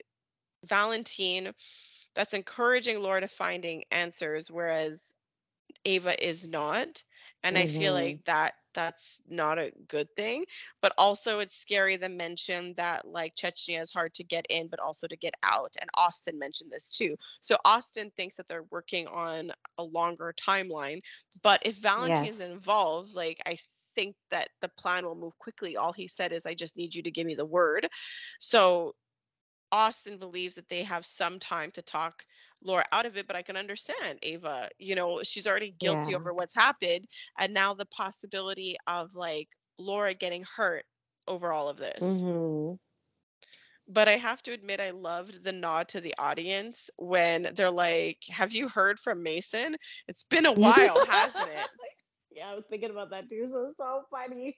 Valentine that's encouraging Laura to finding answers, whereas Ava is not. And I feel Mhm. like that's not a good thing. But also it's scary to mention that like Chechnya is hard to get in, but also to get out. And Austin mentioned this too. So Austin thinks that they're working on a longer timeline. But if Valentine's Yes. involved, like I think that the plan will move quickly. All he said is, I just need you to give me the word. So Austin believes that they have some time to talk Laura out of it, but I can understand Ava. She's already guilty Yeah. over what's happened, and now the possibility of like Laura getting hurt over all of this. Mhm. But I have to admit, I loved the nod to the audience when they're like, "Have you heard from Mason? It's been a while, hasn't it?" Yeah, I was thinking about that too. So funny.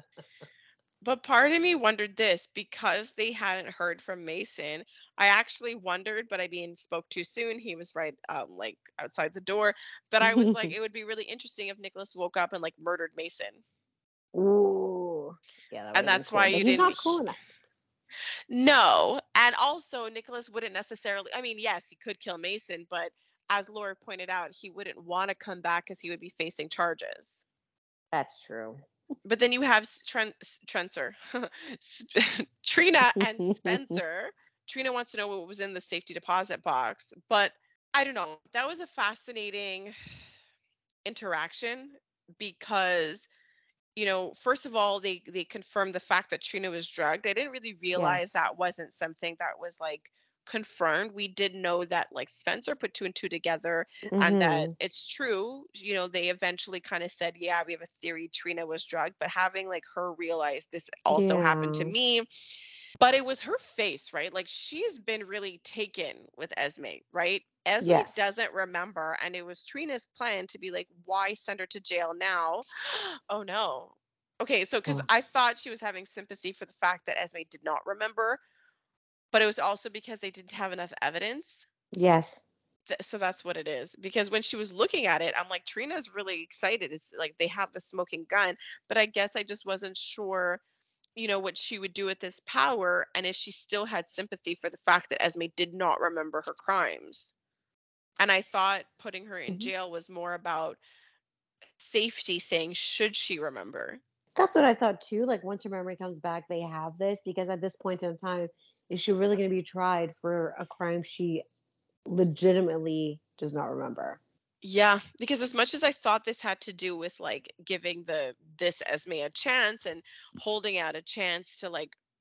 But part of me wondered this because they hadn't heard from Mason. I actually wondered, but I mean, spoke too soon. He was right, like outside the door. But I was like, it would be really interesting if Nicholas woke up and like murdered Mason, Ooh. Yeah, that would and have been that's why cool. But you he's didn't. not cool enough. No, and also Nicholas wouldn't necessarily. I mean, yes, he could kill Mason, but as Laura pointed out, he wouldn't want to come back because he would be facing charges. That's true. But then you have Trencer, Trina and Spencer. Trina wants to know what was in the safety deposit box, but I don't know. That was a fascinating interaction because first of all, they confirmed the fact that Trina was drugged. I didn't really realize Yes. that wasn't something that was like confirmed. We did know that like Spencer put two and two together and that Mhm. it's true. They eventually kind of said, yeah, we have a theory Trina was drugged, but having like her realize this also happened to Yeah. me. But it was her face, right? Like she's been really taken with Esme, right? Esme Yes. doesn't remember, and it was Trina's plan to be like, why send her to jail now? Oh no. Okay, so because Oh. I thought she was having sympathy for the fact that Esme did not remember, but it was also because they didn't have enough evidence. Yes. So that's what it is. Because when she was looking at it, I'm like, Trina's really excited. It's like they have the smoking gun, but I guess I just wasn't sure, what she would do with this power and if she still had sympathy for the fact that Esme did not remember her crimes. And I thought putting her in Mhm. jail was more about safety thing should she remember. That's what I thought too. Like once her memory comes back, they have this because at this point in time, is she really going to be tried for a crime she legitimately does not remember? Yeah, because as much as I thought this had to do with like giving this Esme a chance and holding out a chance to like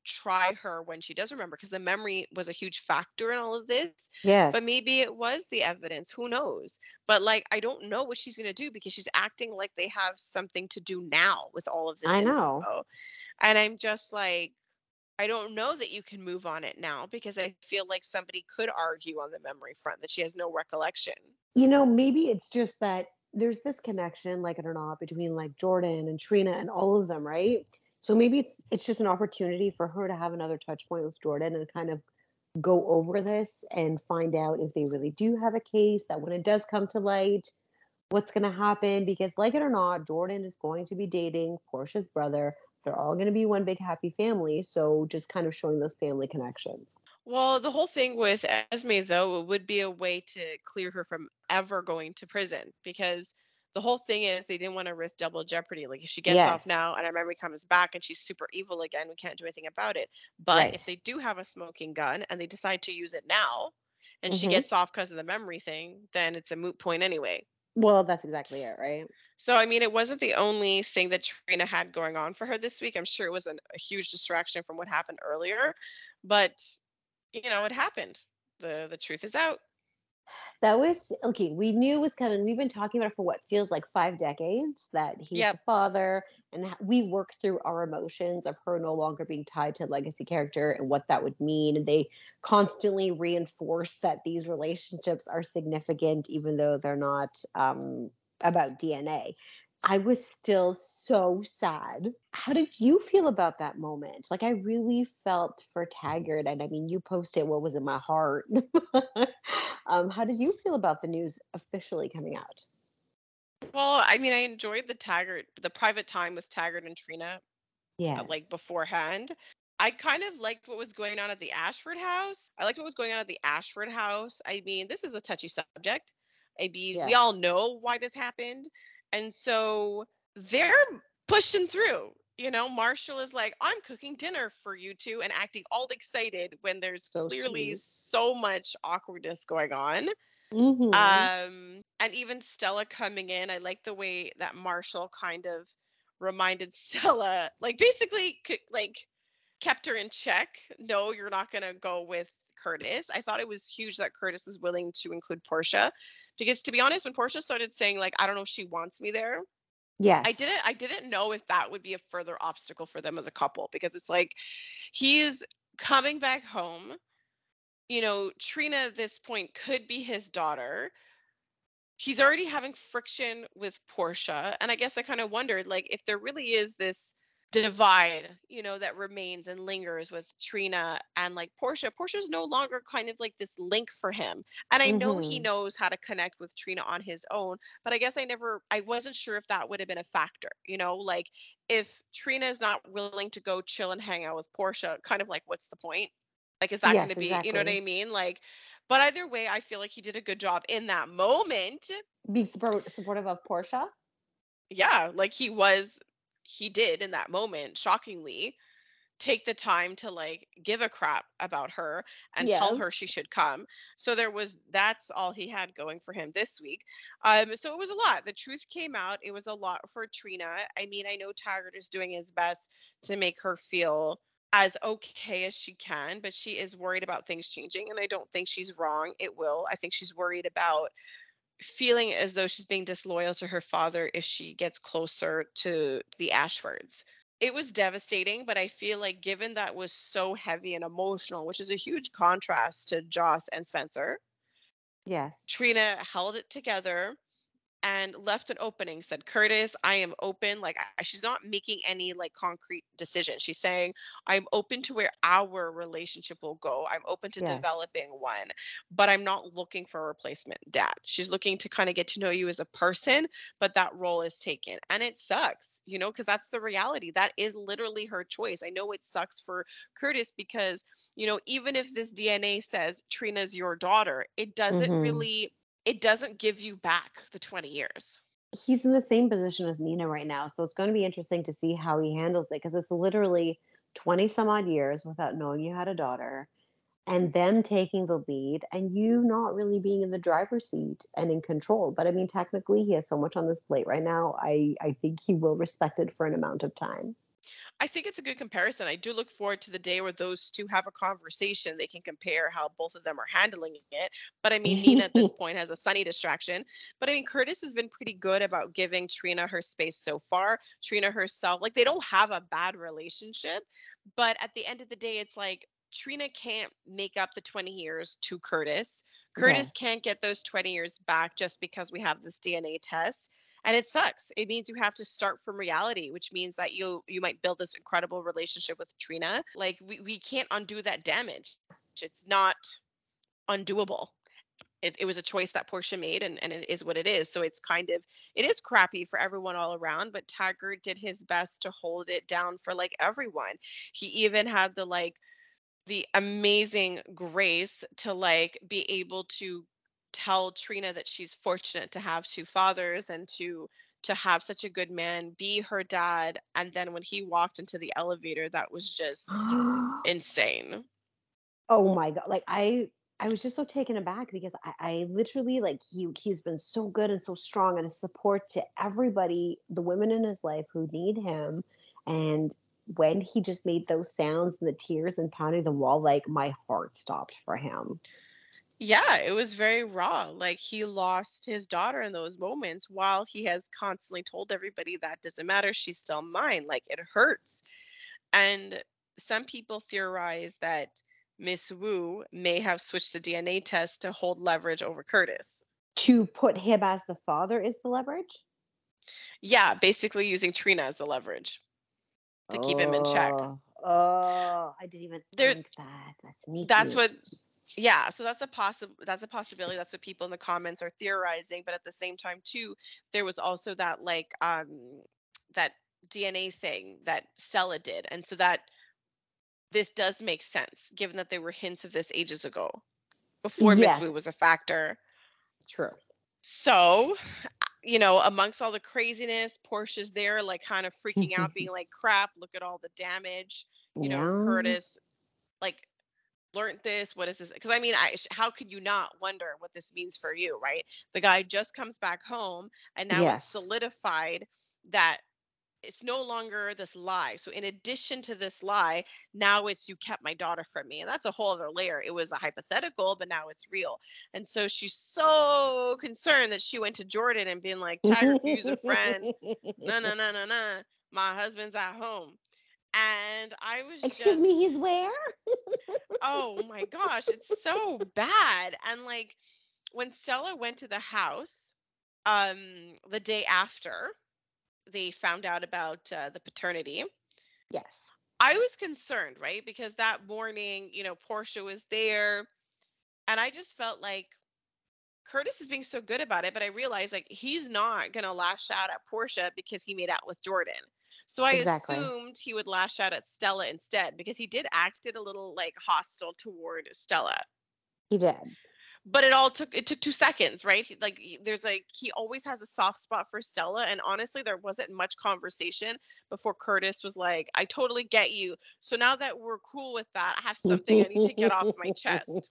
try her when she does remember, because the memory was a huge factor in all of this. But Yes. maybe it was the evidence, who knows? But like, I don't know what she's going to do, because she's acting like they have something to do now with all of this I know. info. And I'm just like, I don't know that you can move on it now, because I feel like somebody could argue on the memory front that she has no recollection. Maybe it's just that there's this connection, like it or not, between like Jordan and Trina and all of them, right? So maybe it's just an opportunity for her to have another touch point with Jordan and kind of go over this and find out if they really do have a case, that when it does come to light, what's going to happen. Because, like it or not, Jordan is going to be dating Portia's brother. They're all going to be one big happy family. So, just kind of showing those family connections. Well, the whole thing with Esme, though, it would be a way to clear her from ever going to prison, because the whole thing is they didn't want to risk double jeopardy. Like, if she gets off Yes. now and her memory comes back and she's super evil again, we can't do anything about it. But if Right. they do have a smoking gun and they decide to use it now and she Hmm. gets off because of the memory thing, then it's a moot point anyway. Well, that's exactly it, right? So, I mean, it wasn't the only thing that Trina had going on for her this week. I'm sure it was a huge distraction from what happened earlier, but it happened. The truth is out. That was okay. We knew it was coming. We've been talking about it for what feels like 5 decades, that he's the Yep. father, and we work through our emotions of her no longer being tied to legacy character and what that would mean. And they constantly reinforce that these relationships are significant, even though they're not about DNA. I was still so sad. How did you feel about that moment? Like, I really felt for Taggart, and I mean, you posted what was in my heart. How did you feel about the news officially coming out? Well, I mean, I enjoyed the private time with Taggart and Trina, like Yes. beforehand. I kind of liked what was going on at the Ashford house. I liked what was going on at the Ashford house. I mean, this is a touchy subject. I mean, we all Yes. know why this happened. And so they're pushing through. Marshall is like, I'm cooking dinner for you two, and acting all excited when there's So clearly sweet. so much awkwardness going on. Mhm. And even Stella coming in, I like the way that Marshall kind of reminded Stella, like basically like kept her in check. No, you're not gonna go with Curtis. I thought it was huge that Curtis was willing to include Portia, because to be honest, when Portia started saying like, I don't know if she wants me there, I Yes. didn't I didn't know if that would be a further obstacle for them as a couple, because it's like he's coming back home. Trina at this point could be his daughter. He's already having friction with Portia. And I guess I kind of wondered, like, if there really is this divide, that remains and lingers with Trina and like Portia. Portia's no longer kind of like this link for him. And I know he Mhm. knows how to connect with Trina on his own, but I guess I wasn't sure if that would have been a factor, like if Trina is not willing to go chill and hang out with Portia, kind of like, what's the point? Like, is that going to Yes, be, you know what exactly. I mean? Like, but either way, I feel like he did a good job in that moment. Being supportive of Portia? Yeah, like he did in that moment, shockingly, take the time to like give a crap about her and tell her Yes. she should come. So that's all he had going for him this week. So it was a lot. The truth came out. It was a lot for Trina. I mean, I know Taggart is doing his best to make her feel as okay as she can, but she is worried about things changing, and I don't think she's wrong. It will. I think she's worried about feeling as though she's being disloyal to her father if she gets closer to the Ashfords. It was devastating, but I feel like given that was so heavy and emotional, which is a huge contrast to Joss and Spencer, Yes. Trina held it together and left an opening, said, Curtis, I am open. Like, she's not making any like concrete decision. She's saying, I'm open to where our relationship will go. I'm open to Yes. developing one, but I'm not looking for a replacement dad. She's looking to kind of get to know you as a person, but that role is taken. And it sucks, because that's the reality. That is literally her choice. I know it sucks for Curtis because, even if this DNA says Trina's your daughter, Mhm. it doesn't give you back the 20 years. He's in the same position as Nina right now, so it's going to be interesting to see how he handles it, because it's literally 20 some odd years without knowing you had a daughter, and them taking the lead and you not really being in the driver's seat and in control. But I mean, technically he has so much on this plate right now. I think he will respect it for an amount of time. I think it's a good comparison. I do look forward to the day where those two have a conversation. They can compare how both of them are handling it. But I mean, Nina at this point has a Sunny distraction. But I mean, Curtis has been pretty good about giving Trina her space so far. Trina herself, like, they don't have a bad relationship. But at the end of the day, it's like Trina can't make up the 20 years to Curtis. Curtis Yes. can't get those 20 years back just because we have this DNA test, and it sucks. It means you have to start from reality, which means that you might build this incredible relationship with Trina. Like, we can't undo that damage. It's not undoable. It was a choice that Portia made, and it is what it is. So it's kind of, it is crappy for everyone all around, but Taggart did his best to hold it down for like everyone. He even had the amazing grace to like be able to tell Trina that she's fortunate to have two fathers and to have such a good man be her dad. And then when he walked into the elevator, that was just insane. Oh my God. Like I was just so taken aback because I literally like he's been so good and so strong and a support to everybody, the women in his life who need him. And when he just made those sounds and the tears and pounding the wall, like my heart stopped for him. Yeah, it was very raw. Like, he lost his daughter in those moments while he has constantly told everybody that doesn't matter, she's still mine. Like, it hurts. And some people theorize that Miss Wu may have switched the DNA test to hold leverage over Curtis. To put him as the father is the leverage? Yeah, basically using Trina as the leverage to keep him in check. Oh, I didn't even There think that. That's that's sneaky. what Yeah, so that's a possibility. That's what people in the comments are theorizing, but at the same time too, there was also that like that DNA thing that Stella did. And so that this does make sense given that there were hints of this ages ago before Miss Yes, Wu was a factor. true. So, amongst all the craziness, Portia's there, like, kind of freaking out, being like, crap, look at all the damage. Yeah. Curtis, like, learned this. What is this? Because I mean, how could you not wonder what this means for you, right? The guy just comes back home, and now it's Yes. solidified that it's no longer this lie. So in addition to this lie, now it's you kept my daughter from me. And that's a whole other layer. It was a hypothetical, but now it's real. And so she's so concerned that she went to Jordan and been like, Taggart could use a friend. No, no, no, no, no. My husband's at home. And I was Excuse me, just, he's where? oh my gosh, it's so bad. And like, when Stella went to the house, the day after they found out about the paternity, Yes. I was concerned, right? Because that morning, Portia was there, and I just felt like Curtis is being so good about it, but I realized like he's not gonna lash out at Portia because he made out with Jordan. So I Exactly. assumed he would lash out at Stella instead because he did acted a little like hostile toward Stella. He did. But it took 2 seconds, right? There's like, he always has a soft spot for Stella, and honestly there wasn't much conversation before Curtis was like, I totally get you, so now that we're cool with that, I have something I need to get off my chest.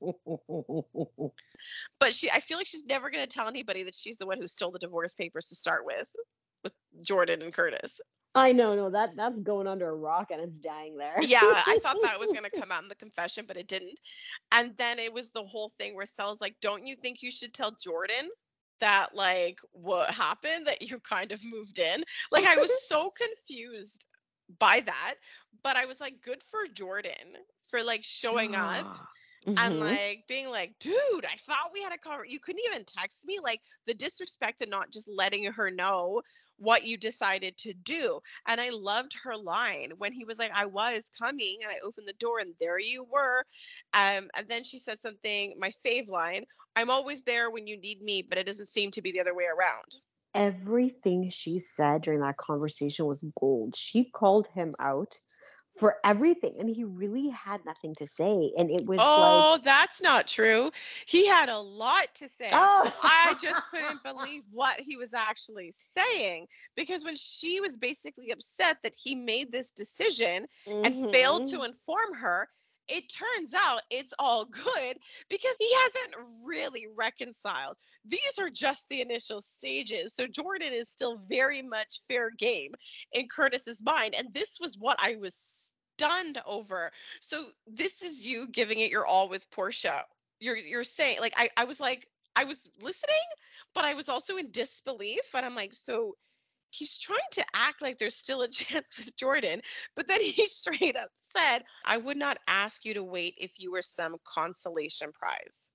But I feel like she's never going to tell anybody that she's the one who stole the divorce papers to start with Jordan and Curtis. I know, no, that's going under a rock and it's dying there. Yeah, I thought that was going to come out in the confession, but it didn't. And then it was the whole thing where Stella's like, don't you think you should tell Jordan that, like, what happened, that you kind of moved in? Like, I was so confused by that, but I was like, good for Jordan for like showing up and Hmm. like being like, dude, I thought we had a cover. You couldn't even text me. Like, the disrespect and not just letting her know what you decided to do. And I loved her line when he was like, I was coming, and I opened the door and there you were. And then she said something, my fave line, I'm always there when you need me, but it doesn't seem to be the other way around. Everything she said during that conversation was gold. She called him out for everything, and he really had nothing to say. And it was like, Oh, that's not true. He had a lot to say. oh, I just couldn't believe what he was actually saying, because when she was basically upset that he made this decision and failed hmm, to inform her, it turns out it's all good because he hasn't really reconciled. These are just the initial stages. So Jordan is still very much fair game in Curtis's mind. And this was what I was stunned over. So this is you giving it your all with Portia. You're saying, like, I was like, I was listening, but I was also in disbelief. And I'm like, so he's trying to act like there's still a chance with Jordan, but then he straight up said, I would not ask you to wait if you were some consolation prize.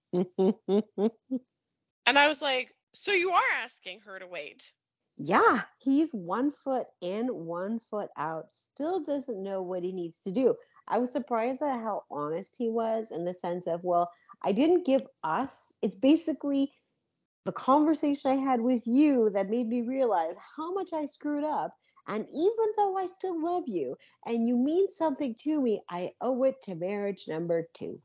And I was like, so you are asking her to wait? Yeah, he's 1 foot in, 1 foot out, still doesn't know what he needs to do. I was surprised at how honest he was in the sense of, well, I didn't give us. It's basically the conversation I had with you that made me realize how much I screwed up. And even though I still love you and you mean something to me, I owe it to marriage number two.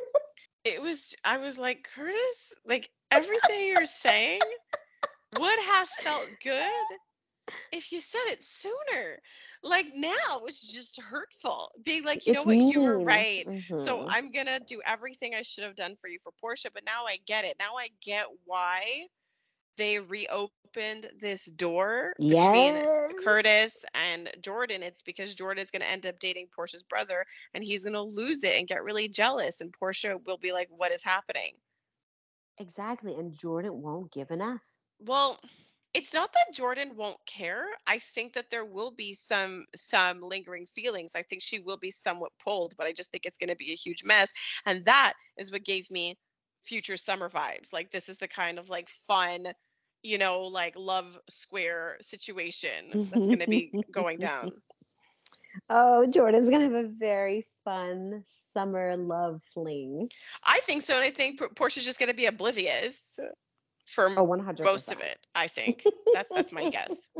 I was like, Curtis, like everything you're saying would have felt good if you said it sooner. Like now it's just hurtful. Being like, you know It's what, you were mean. right. So I'm gonna do everything I should have done for you for Portia, but now I get it. Now I get why they reopened this door between Yes. Curtis and Jordan. It's because Jordan's going to end up dating Portia's brother and he's going to lose it and get really jealous. And Portia will be like, what is happening? Exactly. And Jordan won't give enough. Well, it's not that Jordan won't care. I think that there will be some lingering feelings. I think she will be somewhat pulled, but I just think it's going to be a huge mess. And that is what gave me future summer vibes. Like this is the kind of like fun, like love square situation that's going to be going down. Oh, Jordan's gonna have a very fun summer love fling. I think so, and I think Portia's just going to be oblivious for Oh, most 100%. of it. I think that's my guess.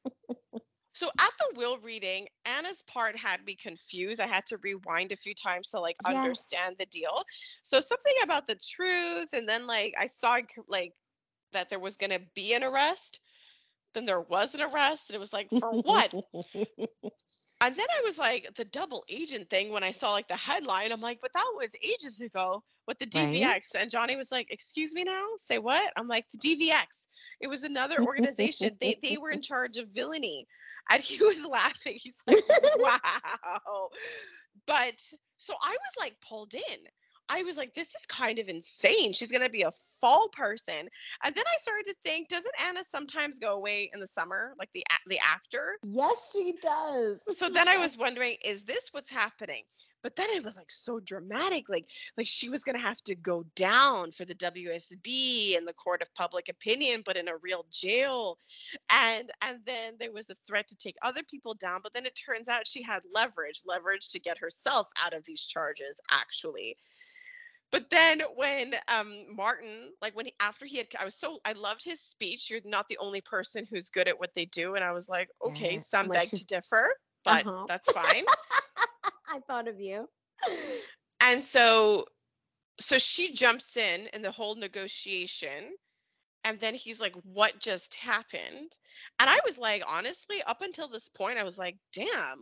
So at the will reading, Anna's part had me confused. I had to rewind a few times to like Yes. understand the deal. So something about the truth, and then like I saw like that there was gonna be an arrest. Then there was an arrest, and it was like for what? And then I was like the double agent thing when I saw like the headline. I'm like, but that was ages ago with the DVX. Right? And Johnny was like, excuse me now? Say what? I'm like, the DVX. It was another organization. They were in charge of villainy. And he was laughing. He's like, wow. But so I was like pulled in. I was like, this is kind of insane. She's gonna be a fall person. And then I started to think, doesn't Anna sometimes go away in the summer, like the actor? Yes, she does. So then I was wondering, is this what's happening? But then it was like so dramatic, like she was gonna have to go down for the WSB and the court of public opinion, but in a real jail. And then there was a threat to take other people down, but then it turns out she had leverage to get herself out of these charges, actually. But then when Martin, like when after he had, I loved his speech. You're not the only person who's good at what they do, and I was like, okay, Yeah. some I'm like, beg to she's differ, but uh-huh. that's fine. I thought of you. And so she jumps in the whole negotiation, and then he's like, what just happened? And I was like, honestly, up until this point, I was like, damn,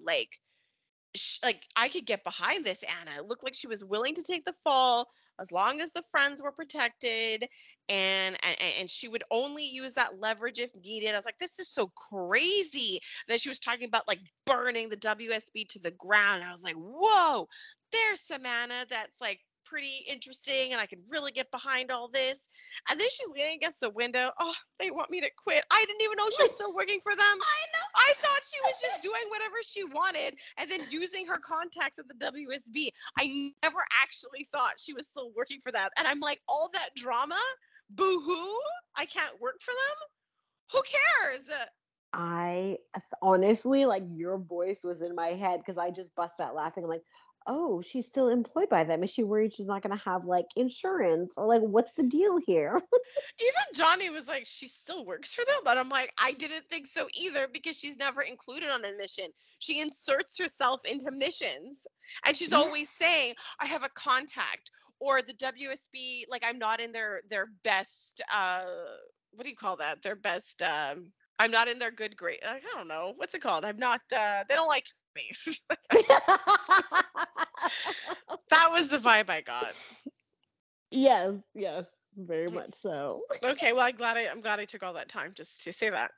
like I could get behind this Anna. It looked like she was willing to take the fall as long as the friends were protected, and she would only use that leverage if needed. I was like, this is so crazy. And then she was talking about like burning the WSB to the ground. I was like, whoa, there's some Anna that's like pretty interesting, and I could really get behind all this. And then she's leaning against the window. Oh, they want me to quit. I didn't even know she was still working for them. I thought she was just doing whatever she wanted and then using her contacts at the WSB. I never actually thought she was still working for them. And I'm like, all that drama? Boo hoo? I can't work for them? Who cares? Honestly, like your voice was in my head because I just bust out laughing. I'm like, oh, she's still employed by them. Is she worried she's not going to have like insurance or like what's the deal here? Even Johnny was like, she still works for them. But I'm like, I didn't think so either because she's never included on a mission. She inserts herself into missions. And she's always Yes. saying, I have a contact. Or the WSB, like I'm not in their best what do you call that? Their best I'm not in their good grade. I don't know. What's it called? I'm not they don't like me. That was the vibe I got. Yes, yes, very much so. Okay, well, I'm glad I took all that time just to say that.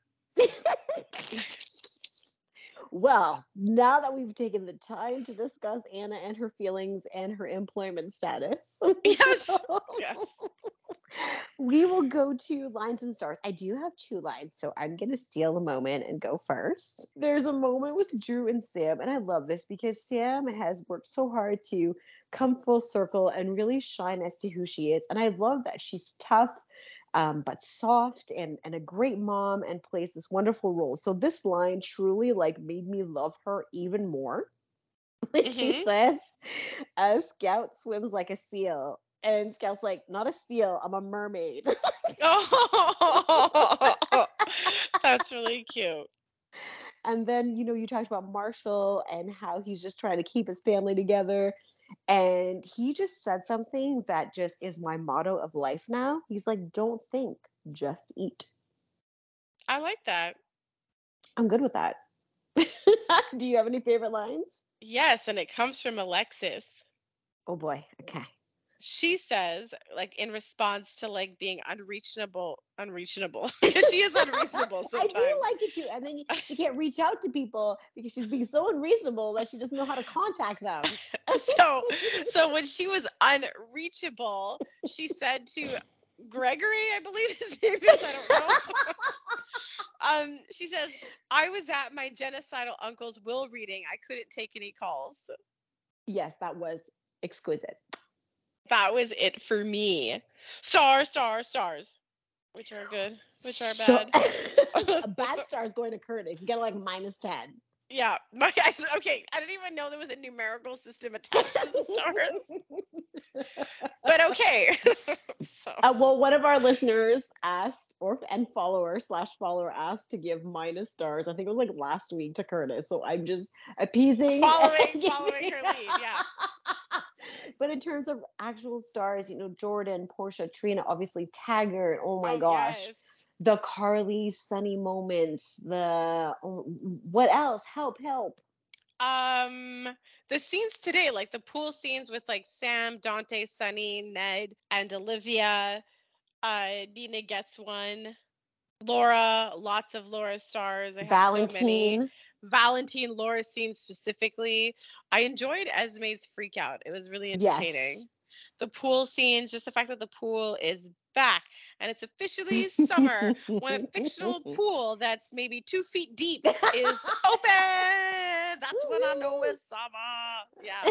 Well, now that we've taken the time to discuss Anna and her feelings and her employment status, Yes. Yes. we will go to lines and stars. I do have 2 lines, so I'm going to steal a moment and go first. There's a moment with Drew and Sam, and I love this because Sam has worked so hard to come full circle and really shine as to who she is. And I love that she's tough, but soft and a great mom and plays this wonderful role. So this line truly like made me love her even more. When she Mhm. says, "A Scout swims like a seal," and Scout's like, "Not a seal, I'm a mermaid." Oh, that's really cute. And then, you talked about Marshall and how he's just trying to keep his family together. And he just said something that just is my motto of life now. He's like, "Don't think, just eat." I like that. I'm good with that. Do you have any favorite lines? Yes, and it comes from Alexis. Oh boy. Okay. She says, like in response to like being unreachable, because she is unreasonable I do sometimes. like it too. And then she can't reach out to people because she's being so unreasonable that she doesn't know how to contact them. so so when she was unreachable, she said to Gregory, I believe his name is, I don't know. She says, I was at my genocidal uncle's will reading. I couldn't take any calls. Yes, that was exquisite. That was it for me. Stars, stars, stars. Which are good, which are So bad. a bad star is going to Curtis. You get like -10. Yeah. Okay. I didn't even know there was a numerical system attached to the stars. But okay. So Well, one of our listeners asked, and follower/follower asked to give -stars. I think it was like last week to Curtis. So I'm just appeasing. following her lead. Yeah. But in terms of actual stars, Jordan, Portia, Trina, obviously Taggart. Oh my Oh gosh. yes. The Carly, Sunny moments. What else? Help, help. Um, the scenes today, like the pool scenes with like Sam, Dante, Sunny, Ned, and Olivia. Nina gets one. Laura, lots of Laura stars. I have so many. Valentine. Valentine, Laura scenes specifically. I enjoyed Esme's freak out. It was really Yes. entertaining. The pool scenes, just the fact that the pool is back and it's officially summer when a fictional pool that's maybe 2 feet deep is open. That's when I know it's summer. Yeah.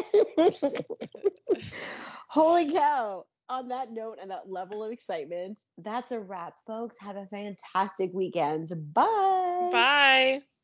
Holy cow. On that note and that level of excitement, that's a wrap, folks. Have a fantastic weekend. Bye. Bye.